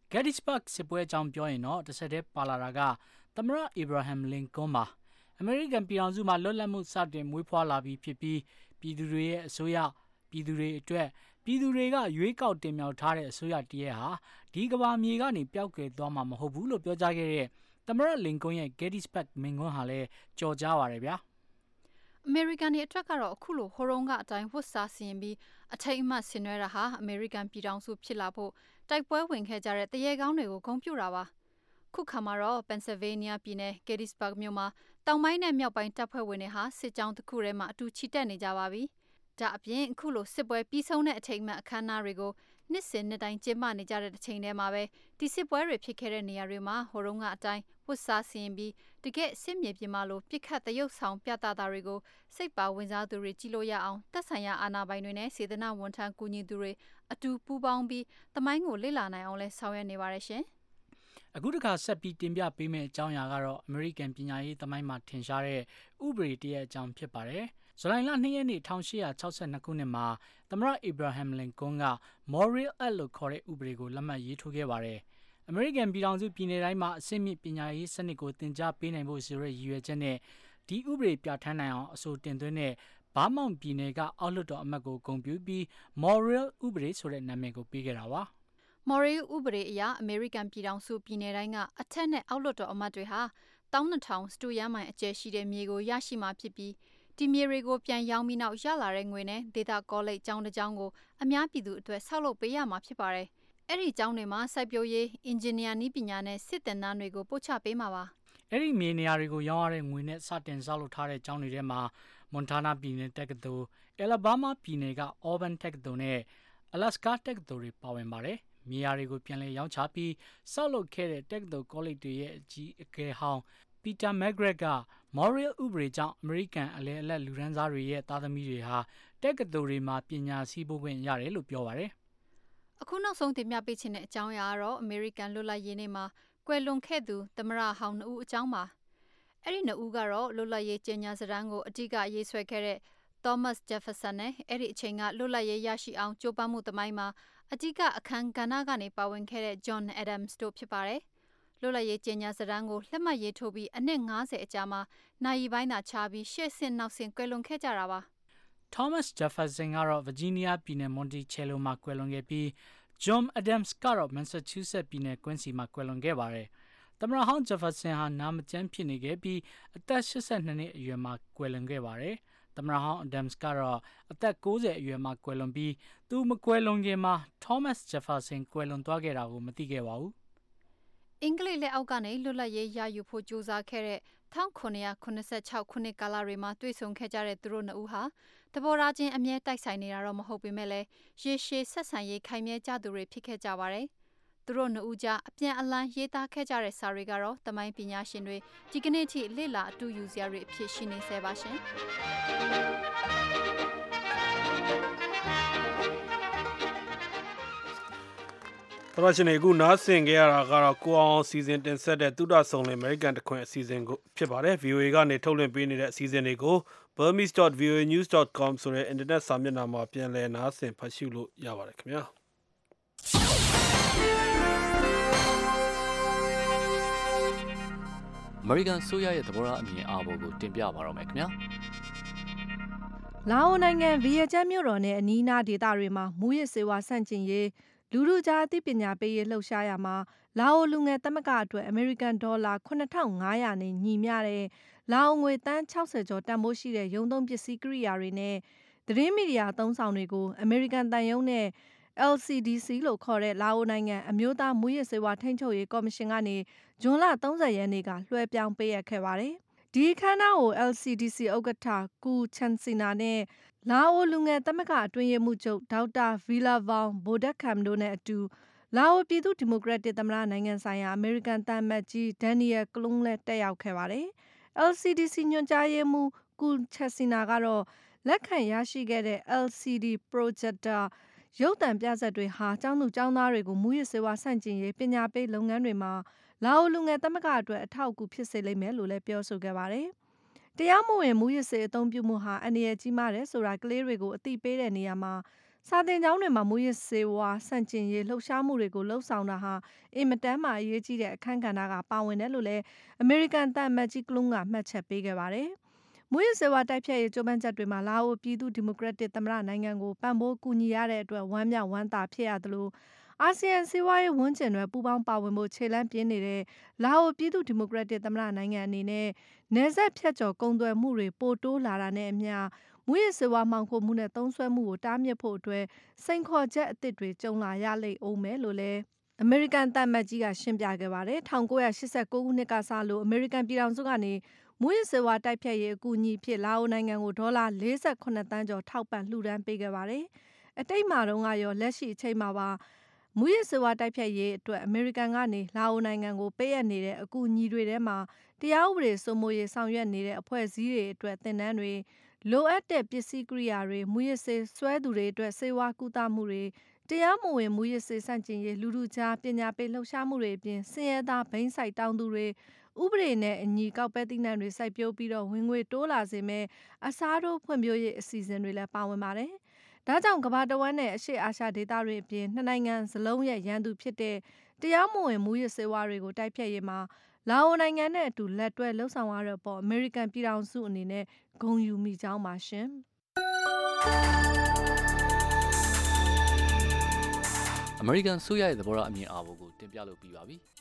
Gettysburg စစ်ပွဲအကြောင်းပြောရင်တော့တစ်ဆက်တည်းပါလာတာကသမ္မတ Abraham Lincoln ပါ American ပြည်ထောင်စုမှာလွတ်လပ်မှုစတင်မွေးဖွားလာပြီးဖြစ်ပြီးပြည်သူတွေရဲ့အစိုးရပြည်သူတွေအတွက်ပြည်သူတွေကရွေးကောက်တင်မြှောက်ထားတဲ့အစိုးရတရက်ဟာဒီကဘာမြေကနေပျောက်ကွယ်သွားမှာမဟုတ်ဘူးလို့ပြောကြားခဲ့တဲ့သမ္မတ Lincoln ရဲ့ Gettysburg မိန့်ခွန်းဟာလည်းကြော်ကြားပါတယ်ဗျာအမေရိကန်တွေအတွက်ကတော့အခုလိုဟိုရုံးကအတိုင်းဝတ်စားစီရင်ပြီးအထိတ်အမှတ်ဆင်နွှဲတာဟာအမေရိကန်ပြည်ထောင်စုဖြစ်လာဖို့တိုက်ပွဲဝင်ခဲ့ကြတဲ့တရေကောင်းတွေကိုဂုဏ်ပြုတာပါခုခါမှာတော့ Pennsylvania ပြည်နယ် Gettysburg မြို့မှာတောင်ပိုင်းနဲ့မြောက်ပိုင်းတပ်ဖွဲ့ဝင်တွေဟာစစ်ကြောင်းတစ်ခုထဲမှာအတူချီတက်နေကြပါပြီဒါအပြင်အခုလိုစစ်ပွဲပြီးဆုံးတဲ့အထိတ်အမှတ်အခမ်းအနားတွေကိုနှစ်စဉ်နှစ်တိုင်းကျင်းပနေကြတဲ့တစ်ချိန်တည်းမှာပဲဒီစစ်ပွဲတွေဖြစ်ခဲ့တဲ့နေရာတွေမှာဟိုရုံးကအတိုင်းဝတ်စားစီရင်ပြီးတကယ့်စစ်မြေပြင်မှာလိုပြစ်ခတ်တရုပ်ဆောင်ပြသတာတွေကိုစိတ်ပါဝင်စားသူတွေကြည့်လို့ရအောင်တပ်ဆိုင်ရာအာဏာပိုင်တွေနဲ့စေတနာဝန်ထမ်းကူညီသူတွေအတူပူးပေါင်းပြီးသမိုင်းကိုလေ့လာနိုင်အောင်လဲဆောင်ရွက်နေပါတယ်ရှင်အခုတခါဆက်ပြီးတင်ပြပေးမယ့်အကြောင်းအရာကတော့ American ပညာရေးသမိုင်းမှာထင်ရှားတဲ့ဥပဒေတရက်အကြောင်းဖြစ်ပါတယ်ဇူလိုင်လ2ရက်နေ့1862ခုနှစ်မှာသမ္မတ Abraham Lincoln က Morrill Act လို့ခေါ်တဲ့ဥပဒေကိုလက်မှတ်ရေးထိုးခဲ့ပါတယ်။ American ပြည်ထောင်စုပြည်နယ်တိုင်းမှာအဆင့်မြင့်ပညာရေးစနစ်ကိုသင်ကြားပေးနိုင်ဖို့ဆိုတဲ့ရည်ရွယ်ချက်နဲ့ဒီဥပဒေပြဋ္ဌာန်းနိုင်အောင်အဆိုတင်သွင်းတဲ့ဘားမောင်ပြည်နယ်ကအောက်လွှတ်တော်အမတ်ကိုဂုဏ်ပြုပြီး Morrill ဥပဒေဆိုတဲ့နာမည်ကိုပေးခဲ့တာပါ။ Morrill ဥပဒေအရ American ပြည်ထောင်စုပြည်နယ်တိုင်းကအထက်နဲ့အောက်လွှတ်တော်အမတ်တွေဟာ12,000 စတုရန်းမိုင်အကျယ်ရှိတဲ့မြေကိုရရှိမှာဖြစ်ပြီးဒီမြေတွေကိုပြန်ရောင်းပြီးနောက်ရလာတဲ့ငွေနဲ့ဒေတာကောလိပ်ကျောင်းတစ်ကျောင်းကိုအများပြည်သူအတွက်ဆောက်လုပ်ပေးရမှာဖြစ်ပါတယ်။အဲ့ဒီကျောင်းတွေမှာစိုက်ပျိုးရေးအင်ဂျင်နီယာနည်းပညာနဲ့စစ်သင်တန်းတွေကိုပို့ချပေးမှာပါ။အဲ့ဒီမြေနေရာတွေကိုရောင်းရတဲ့ငွေနဲ့စတင်ဆောက်လုပ်ထားတဲ့ကျောင်းတွေထဲမှာ Montana ပြည်နယ်တက္ကသိုလ်၊ Alabama ပြည်နယ်က Auburn တက္ကသိုလ်နဲ့ Alaska တက္ကသိုလ်တွေပါဝင်ပါတယ်။မြေယာတွေကိုပြန်လည်ရောင်းချပြီးဆောက်လုပ်ခဲ့တဲ့တက္ကသိုလ်ကောလိပ်တွေရဲ့အကြီးအကဲဟောင်းPeter Magret က Morrill ဥပဒေကြောင့်အမေရိကန်အလယ်အလတ်လူတန်းစားတွေရဲ့သားသမီးတွေဟာတက္ကသိုလ်တွေမှာပညာစည်းပို့ခွင့်ရတယ်လို့ပြောပါတယ်။အခုနောက်ဆုံးတင်ပြပေးခြင်းတဲ့အကြောင်းအရာကတော့ American လွတ်လပ်ရေးနေ့မှာကွယ်လွန်ခဲ့သူသမ္မတဟောင်း2ဦးအကြောင်းပါ။အဲ့ဒီ2ဦးကတော့လွတ်လပ်ရေးကြေညာစာတမ်းကိုအဓိကရေးဆွဲခဲ့တဲ့ Thomas Jefferson နဲ့အဲ့ဒီအချိန်ကလွတ်လပ်ရေးရရှိအောင်ကြိုးပမ်းမှုသမိုင်းမှာအဓိကအခန်းကဏ္ဍကနေပါဝင်ခဲ့တဲ့ John Adams တို့ဖြစ်ပါတယ်။လွတ်လပ်ရေးကြေညာစာတမ်းကိုလက်မှတ်ရေးထိုးပြီးအနှစ်50အကြာမှာနိုင်ပိုင်းသာခြားပြီးရှေ့ဆင့်နောက်ဆင့်ကွယ်လွန်ခဲ့ကြတာပါ။ Thomas Jefferson ကတော့ Virginia ပြည်နယ် Monticello မှာကွယ်လွန်ခဲ့ပြီး John Adams ကတော့ Massachusetts ပြည်နယ် Quincy မှာကွယ်လွန်ခဲ့ပါတယ်။သမ္မတဟောင်း Jefferson ဟာနာမကျန်းဖြစ်နေခဲ့ပြီးအသက်82နှစ်အရွယ်မှာကွယ်လွန်ခဲ့ပါတယ်။သမ္မတဟောင်း Adams ကတော့အသက်90အရွယ်မှာကွယ်လွန်ပြီးသူမကွယ်လွန်ခင်မှာ Thomas Jefferson ကွယ်လွန်သွားခဲ့တာကိုမသိခဲ့ပါဘူး။အင်္ဂလိပ်လက်အောက်ကနေလွတ်လပ်ရေးရယူဖို့ကြိုးစားခဲ့တဲ့1986ခုနှစ်ကာလတွေမှာတွေ့ဆုံခဲ့ကြတဲ့သူတို့2ဦးဟာတဘောရာချင်းအမြဲတိုက်ဆိုင်နေတာတော့မဟုတ်ပေမဲ့လည်းရေရှည်ဆက်ဆံရေးခိုင်မြဲကြသူတွေဖြစ်ခဲ့ကြပါတယ်။သူတို့2ဦးကြားအပြန်အလှန်ရေးသားခဲ့ကြတဲ့စာတွေကတော့သမိုင်းပညာရှင်တွေဒီကနေ့ထိလေ့လာအတူယူစရာတွေအဖြစ်ရှိနေဆဲပါရှင်။တော်ရှင်တွေအခုနားဆင်ကြရတာကတော့ကိုအောင်စီစဉ်တင်ဆက်တဲ့သုဒဆုံလင် American တခွင်အစီအစဉ်ကိုဖြစ်ပါတယ်။ VOA ကနေထုတ်လွှင့်ပေးနေတဲ့အစီအစဉ်တွေကို burmese.voanews.com ဆိုတဲ့ internet စာမျက်နှာမှာပြန်လည်နားဆင်ဖတ်ရှုလို့ရပါတယ်ခင်ဗျာ။ American ဆိုရရဲ့သဘောထားအမြင်အာဘော်ကိုတင်ပြပါတော့မယ်ခင်ဗျာ။လာအိုနိုင်ငံဗီယက်ကျန်းမြို့တော်နဲ့အနီးအနားဒေသတွေမှာမူရစ်ဆေးဝါးဆန့်ကျင်ရေးလူထုကြားအသိပညာပေးရေးလှုပ်ရှားရမှာလာအိုလူငယ်သမဂ္ဂအတွက်အမေရိကန်ဒေါ်လာ$9,500နဲ့ညီမျှတဲ့လာအိုငွေသန်း60ကျော်တန်ဖိုးရှိတဲ့ရုံးသုံးပစ္စည်းကိရိယာတွေနဲ့သတင်းမီဒီယာအသုံးဆောင်တွေကိုအမေရိကန်တန်ယုံနဲ့ LCDC လို့ခေါ်တဲ့လာအိုနိုင်ငံအမျိုးသားမူရစ်ဆေးဝါးထိန်းချုပ်ရေးကော်မရှင်ကနေဇွန်လ30ရက်နေ့ကလွှဲပြောင်းပေးအပ်ခဲ့ပါတယ်။ဒီအခမ်းအနားကို LCDC ဥက္ကဋ္ဌကူချန်စီနာနဲ့လာအိုလူငယ်သမဂ္ဂအတွင်းရေးမှူးချုပ်ဒေါက်တာဗီလာဗောင်ဘိုဒက်ခမ်တို့နဲ့အတူလာအိုပြည်သူ့ဒီမိုကရက်တစ်သမ္မတနိုင်ငံဆိုင်ရာအမေရိကန်သံအမတ်ကြီးဒန်နီယယ်ကလုံလည်းတက်ရောက်ခဲ့ပါတယ်။ LCDC ညွှန်ကြားရေးမှူးကူချန်စီနာကတော့လက်ခံရရှိခဲ့တဲ့ LCD Projector ရုပ်သံပြဇာတ်တွေဟာကျောင်းသူကျောင်းသားတွေကိုမူရစ်ဆေးဝါးဆန့်ကျင်ရေးပညာပေးလုပ်ငန်းတွေမှာလာအိုလူငယ်သမဂ္ဂအတွက်အထောက်အကူဖြစ်စေလိမ့်မယ်လို့လည်းပြောဆိုခဲ့ပါတယ်။တရားမဝင်မူရစ်ဆေးအသုံးပြုမှုဟာအန္တရာယ်ကြီးမားတယ်ဆိုတာကလေးတွေကိုအသိပေးတဲ့နေရာမှာစာသင်ကျောင်းတွေမှာမူရစ်ဆေးဝါးဆန့်ကျင်ရေးလှုပ်ရှားမှုတွေကိုလှုပ်ဆောင်တာဟာအင်မတန်မှအရေးကြီးတဲ့အခန်းကဏ္ဍကပါဝင်တယ်လို့လည်းအမေရိကန်သံအမတ်ကြီးကလုံကမှတ်ချက်ပေးခဲ့ပါတယ်။မူရစ်ဆေးဝါးတိုက်ဖျက်ရေးကြိုးပမ်းချက်တွေမှာလာအိုပြည်သူ့ဒီမိုကရက်တစ်သမ္မတနိုင်ငံကိုပံ့ပိုးကူညီရတဲ့အတွက်ဝမ်းမြောက်ဝမ်းသာဖြစ်ရသလိုအာဆီယံစီးပွားရေးဝန်းကျင်တွေပူးပေါင်းပါဝင်ဖို့ခြေလှမ်းပြင်းနေတဲ့လာအိုပြည်သူ့ဒီမိုကရက်တစ်သမ္မတနိုင်ငံအနေနဲ့နယ်စပ်ဖြတ်ကျော်ကုန်သွယ်မှုတွေပိုတိုးလာတာနဲ့အမျှမူရစ်ဆေးဝါးမှောင်ခိုမှုနဲ့သုံးစွဲမှုကိုတားမြစ်ဖို့အတွက်စိန်ခေါ်ချက်အသစ်တွေကြုံလာရလိမ့်ဦးမယ်လို့လည်းအမေရိကန်သံအမတ်ကြီးကရှင်းပြခဲ့ပါတယ်။1989ခုနှစ်ကစလို့အမေရိကန်ပြည်ထောင်စုကနေမူရစ်ဆေးဝါးတိုက်ဖျက်ရေးအကူအညီဖြစ်လာအိုနိုင်ငံကိုဒေါ်လာ48တန်းကျော်ထောက်ပံ့လှူဒန်းပေးခဲ့ပါတယ်။အတိတ်မှာတုန်းကရောလက်ရှိအချိန်မှာပါမူရစ်ဆေးဝါးတိုက်ဖျက်ရေးအတွက်အမေရိကန်ကနေလာအိုနိုင်ငံကိုပေးအပ်နေတဲ့အကူအညီတွေထဲမှာတရားဥပဒေစိုးမိုးရေးဆောင်ရွက်နေတဲ့အဖွဲ့အစည်းတွေအတွက်သင်တန်းတွေလိုအပ်တဲ့ပစ္စည်းကိရိယာတွေမူရစ်ဆေးဆွဲသူတွေအတွက်ဆေးဝါးကုသမှုတွေတရားမဝင်မူရစ်ဆေးဆန့်ကျင်ရေးလူထုကြားပညာပေးလှုပ်ရှားမှုတွေအပြင်ဆင်းရဲသားဘိန်းစိုက်တောင်းသူတွေဥပဒေနဲ့အညီကောက်ပဲသီးနှံတွေစိုက်ပျိုးပြီးတော့ဝင်ငွေတိုးလာစေမဲ့အစားထိုးဖွံ့ဖြိုးရေးအစီအစဉ်တွေလည်းပါဝင်ပါတယ်။ဒါကြောင့်ကမ္ဘာတဝန်းနဲ့အရှေ့အာရှဒေသတွေအပြင်နှစ်နိုင်ငံစလုံးရဲ့ရန်သူဖြစ်တဲ့တရားမဝင်မူရစ်ဆေးဝါးတွေကိုတိုက်ဖျက်ရေးမှာလာအိုနိုင်ငံနဲ့အတူလက်တွဲလှုပ်ဆောင်ရတဲ့ပေါ်အမေရိကန်ပြည်ထောင်စုအနေနဲ့ဂုဏ်ယူမိကြောင်းပါရှင်။အမေရိကန်ဆိုရရဲ့သဘောထားအမြင်အာဘော်ကိုတင်ပြလို့ပြီးပါပြီ။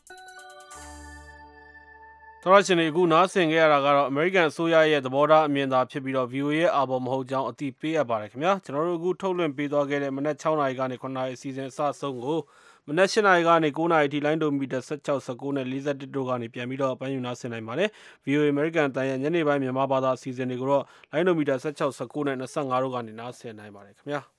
သောရရှင်တွေအခုနားဆင်ခဲ့ရတာကတော့ American ဆိုရရဲ့သဘောထားအမြင်သာဖြစ်ပြီးတော့ VOA ရဲ့အာဘော်မဟုတ်ကြောင်းအသိပေးရပါတယ်ခင်ဗျာ။ကျွန်တော်တို့အခုထုတ်လွှင့်ပေးသွားခဲ့တဲ့မနက်6နာရီကနေ9နာရီအစီအစဉ်အစဆုံးကိုမနက်8နာရီကနေ9နာရီထိလိုင်းဒိုမီတာ16 19နဲ့41တို့ကနေပြန်ပြီးတော့ပန်းယူနားဆင်နိုင်ပါတယ်။ VOA American တန်ရဲ့ညနေပိုင်းမြန်မာဘာသာအစီအစဉ်တွေကိုတော့လိုင်းဒိုမီတာ16 19နဲ့25တို့ကနေနားဆင်နိုင်ပါတယ်ခင်ဗျာ။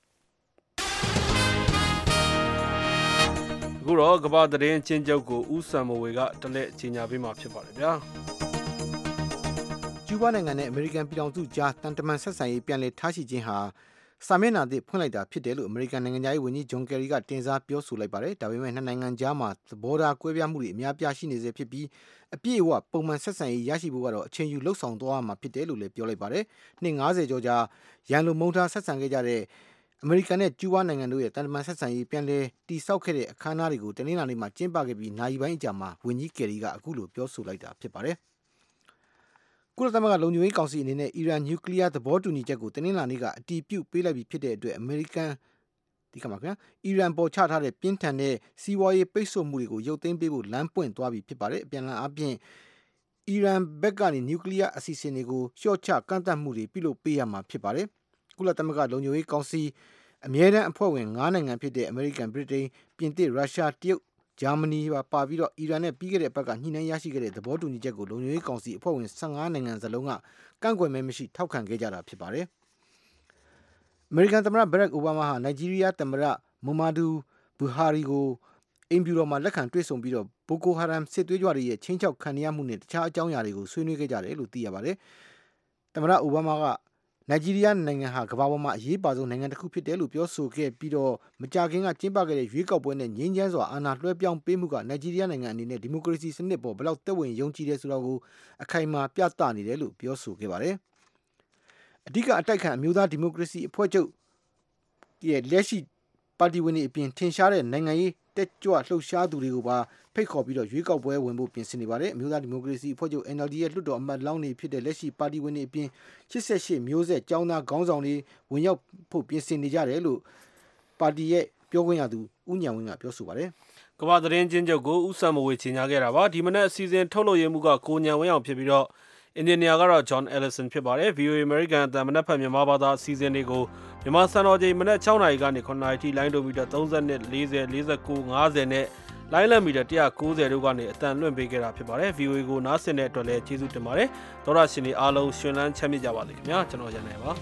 အခုတော့ကမ္ဘာသတင်းချင်းချုပ်ကိုဦးစံမိုးဝေကတလက်ကြီးညာပေးမှာဖြစ်ပါတယ်ဗျာ။ကျူးဘားနိုင်ငံနဲ့အမေရိကန်ပြည်ထောင်စုကြားတန်တမန်ဆက်ဆံရေးပြန်လည်ထားရှိခြင်းဟာစာမျက်နှာသစ်ဖွင့်လိုက်တာဖြစ်တယ်လို့အမေရိကန်နိုင်ငံသားရေးဝန်ကြီးဂျွန်ကယ်ရီကတင်စားပြောဆိုလိုက်ပါတယ်။ဒါပေမဲ့နှစ်နိုင်ငံကြားမှာသဘောထားကွဲပြားမှုတွေအများပြားရှိနေစေဖြစ်ပြီးအပြည့်အဝပုံမှန်ဆက်ဆံရေးရရှိဖို့ကတော့အချိန်ယူလှုပ်ဆောင်သွားမှာဖြစ်တယ်လို့လည်းပြောလိုက်ပါတယ်။နှစ်90ကျော်ကြာရန်လိုမုန်းထားဆက်ဆံခဲ့ကြတဲ့အမေရိကန်နဲ့ကျူးဘားနိုင်ငံတို့ရဲ့တန်တမန်ဆက်ဆံရေးပြန်လည်တည်ဆောက်ခဲ့တဲ့အခမ်းအနားတွေကိုတနင်္လာနေ့မှာကျင်းပခဲ့ပြီးနိုင်ပိုင်းအကြာမှာဝန်ကြီးကယ်ရီကအခုလိုပြောဆိုလိုက်တာဖြစ်ပါတယ်။ကုလသမဂ္ဂလုံခြုံရေးကောင်စီအနေနဲ့အီရန်နျူကလ িয়ার သဘောတူညီချက်ကိုတနင်္လာနေ့ကအတည်ပြုပေးလိုက်ပြီးဖြစ်တဲ့အတွက်အမေရိကန်အီရန်ပေါ်ချထားတဲ့ပြင်းထန်တဲ့စီးပွားရေးပိတ်ဆို့မှုတွေကိုရုပ်သိမ်းပေးဖို့လမ်းပွင့်သွားပြီဖြစ်ပါတယ်။အပြန်အလှန်အားဖြင့်အီရန်ဘက်ကနေနျူကလ িয়ার အစီအစဉ်တွေကိုလျှော့ချကန့်သတ်မှုတွေပြုလုပ်ပေးရမှာဖြစ်ပါတယ်။ကုလသမဂ္ဂလုံခြုံရေးကောင်စီအမြဲတမ်းအဖွဲ့ဝင်9နိုင်ငံဖြစ်တဲ့အမေရိကန်ဗြိတိန်ပြင်သစ်ရုရှားတရုတ်ဂျာမနီပါပြီးတော့အီရန်နဲ့ပြီးခဲ့တဲ့ဘက်ကညှိနှိုင်းရရှိခဲ့တဲ့သဘောတူညီချက်ကိုလုံခြုံရေးကောင်စီအဖွဲ့ဝင်15နိုင်ငံစလုံးကကန့်ကွက်မဲမရှိထောက်ခံခဲ့ကြတာဖြစ်ပါတယ်။အမေရိကန်သမ္မတဘရက်အိုဘားမားဟာနိုင်ဂျီးရီးယားသမ္မတမူမာဒူဘူဟာရီကိုအိမ်ဖြူတော်မှာလက်ခံတွေ့ဆုံပြီးတော့ဘိုကိုဟာရမ်စစ်သွေးကြွတွေရဲ့ချင်းချောက်ခံရမှုနဲ့တခြားအကြောင်းအရာတွေကိုဆွေးနွေးခဲ့ကြတယ်လို့သိရပါတယ်။သမ္မတအိုဘားမားကနိုင်ဂျီးရီးယားနိုင်ငံဟာကမ္ဘာပေါ်မှာအရေးပါဆုံးနိုင်ငံတစ်ခုဖြစ်တယ်လို့ပြောဆိုခဲ့ပြီးတော့မကြာခင်ကကျင်းပခဲ့တဲ့ရွေးကောက်ပွဲနဲ့ငြိမ်းချမ်းစွာအာဏာလွှဲပြောင်းပေးမှုကနိုင်ဂျီးရီးယားနိုင်ငံအနေနဲ့ဒီမိုကရေစီစနစ်ပေါ်ဘယ်လောက်သက်ဝင်ယုံကြည်တယ်ဆိုတာကိုအခိုင်အမာပြသနေတယ်လို့ပြောဆိုခဲ့ပါတယ်။အဓိကအတိုက်ခံအမျိုးသားဒီမိုကရေစီအဖွဲ့ချုပ်ရဲ့လက်ရှိပါတီဝင်တွေအပြင်ထင်ရှားတဲ့နိုင်ငံရေးတက်ကြွလှုပ်ရှားသူတွေကိုပါဖိတ်ခေါ်ပြီးတော့ရွေးကောက်ပွဲဝင်ဖို့ပြင်ဆင်နေပါတယ်။အမျိုးသားဒီမိုကရေစီအဖွဲ့ချုပ် NLD ရဲ့လွှတ်တော်အမတ်လောင်းတွေဖြစ်တဲ့လက်ရှိပါတီဝင်တွေအပြင်88မျိုးဆက်ကျောင်းသားခေါင်းဆောင်တွေဝင်ရောက်ဖို့ပြင်ဆင်နေကြတယ်လို့ပါတီရဲ့ပြောခွင့်ရသူဦးညံဝင်းကပြောဆိုပါတယ်။ကမ္ဘာသတင်းချင်းချုပ်ကိုဦးစံမဝေချင်ညာခဲ့တာပါ။ဒီမနေ့အစီအစဉ်ထုတ်လို့ရမှုကကိုညံဝင်းအောင်ဖြစ်ပြီးတော့အင်ဂျင်နီယာကတော့ John Ellison ဖြစ်ပါတယ်။ VOA American အသံမနက်ဖြန်မြန်မာဘာသာအစီအစဉ်တွေကိုမြန်မာစံတော်ချိန်မနက်6နာရီကနေ9နာရီထိလိုင်းဒိုမီတာ30နဲ့40 49 50နဲ့လိုင်းလံမီတာ190တို့ကနေအသံလွှင့်ပေးခဲ့တာဖြစ်ပါတယ်။ VOA ကိုနားဆင်တဲ့အတွက်လည်းကျေးဇူးတင်ပါတယ်။သောရရှင်တွေအားလုံးရှင်လန်းချမ်းမြေ့ကြပါစေခင်ဗျာ။ကျွန်တော်ရန်နိုင်ပါ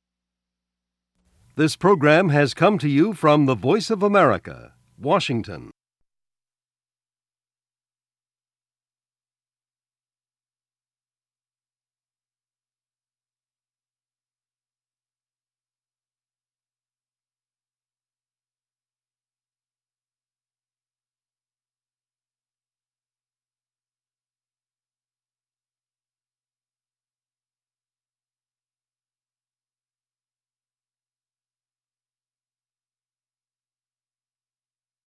This program has come to you from the Voice of America, Washington.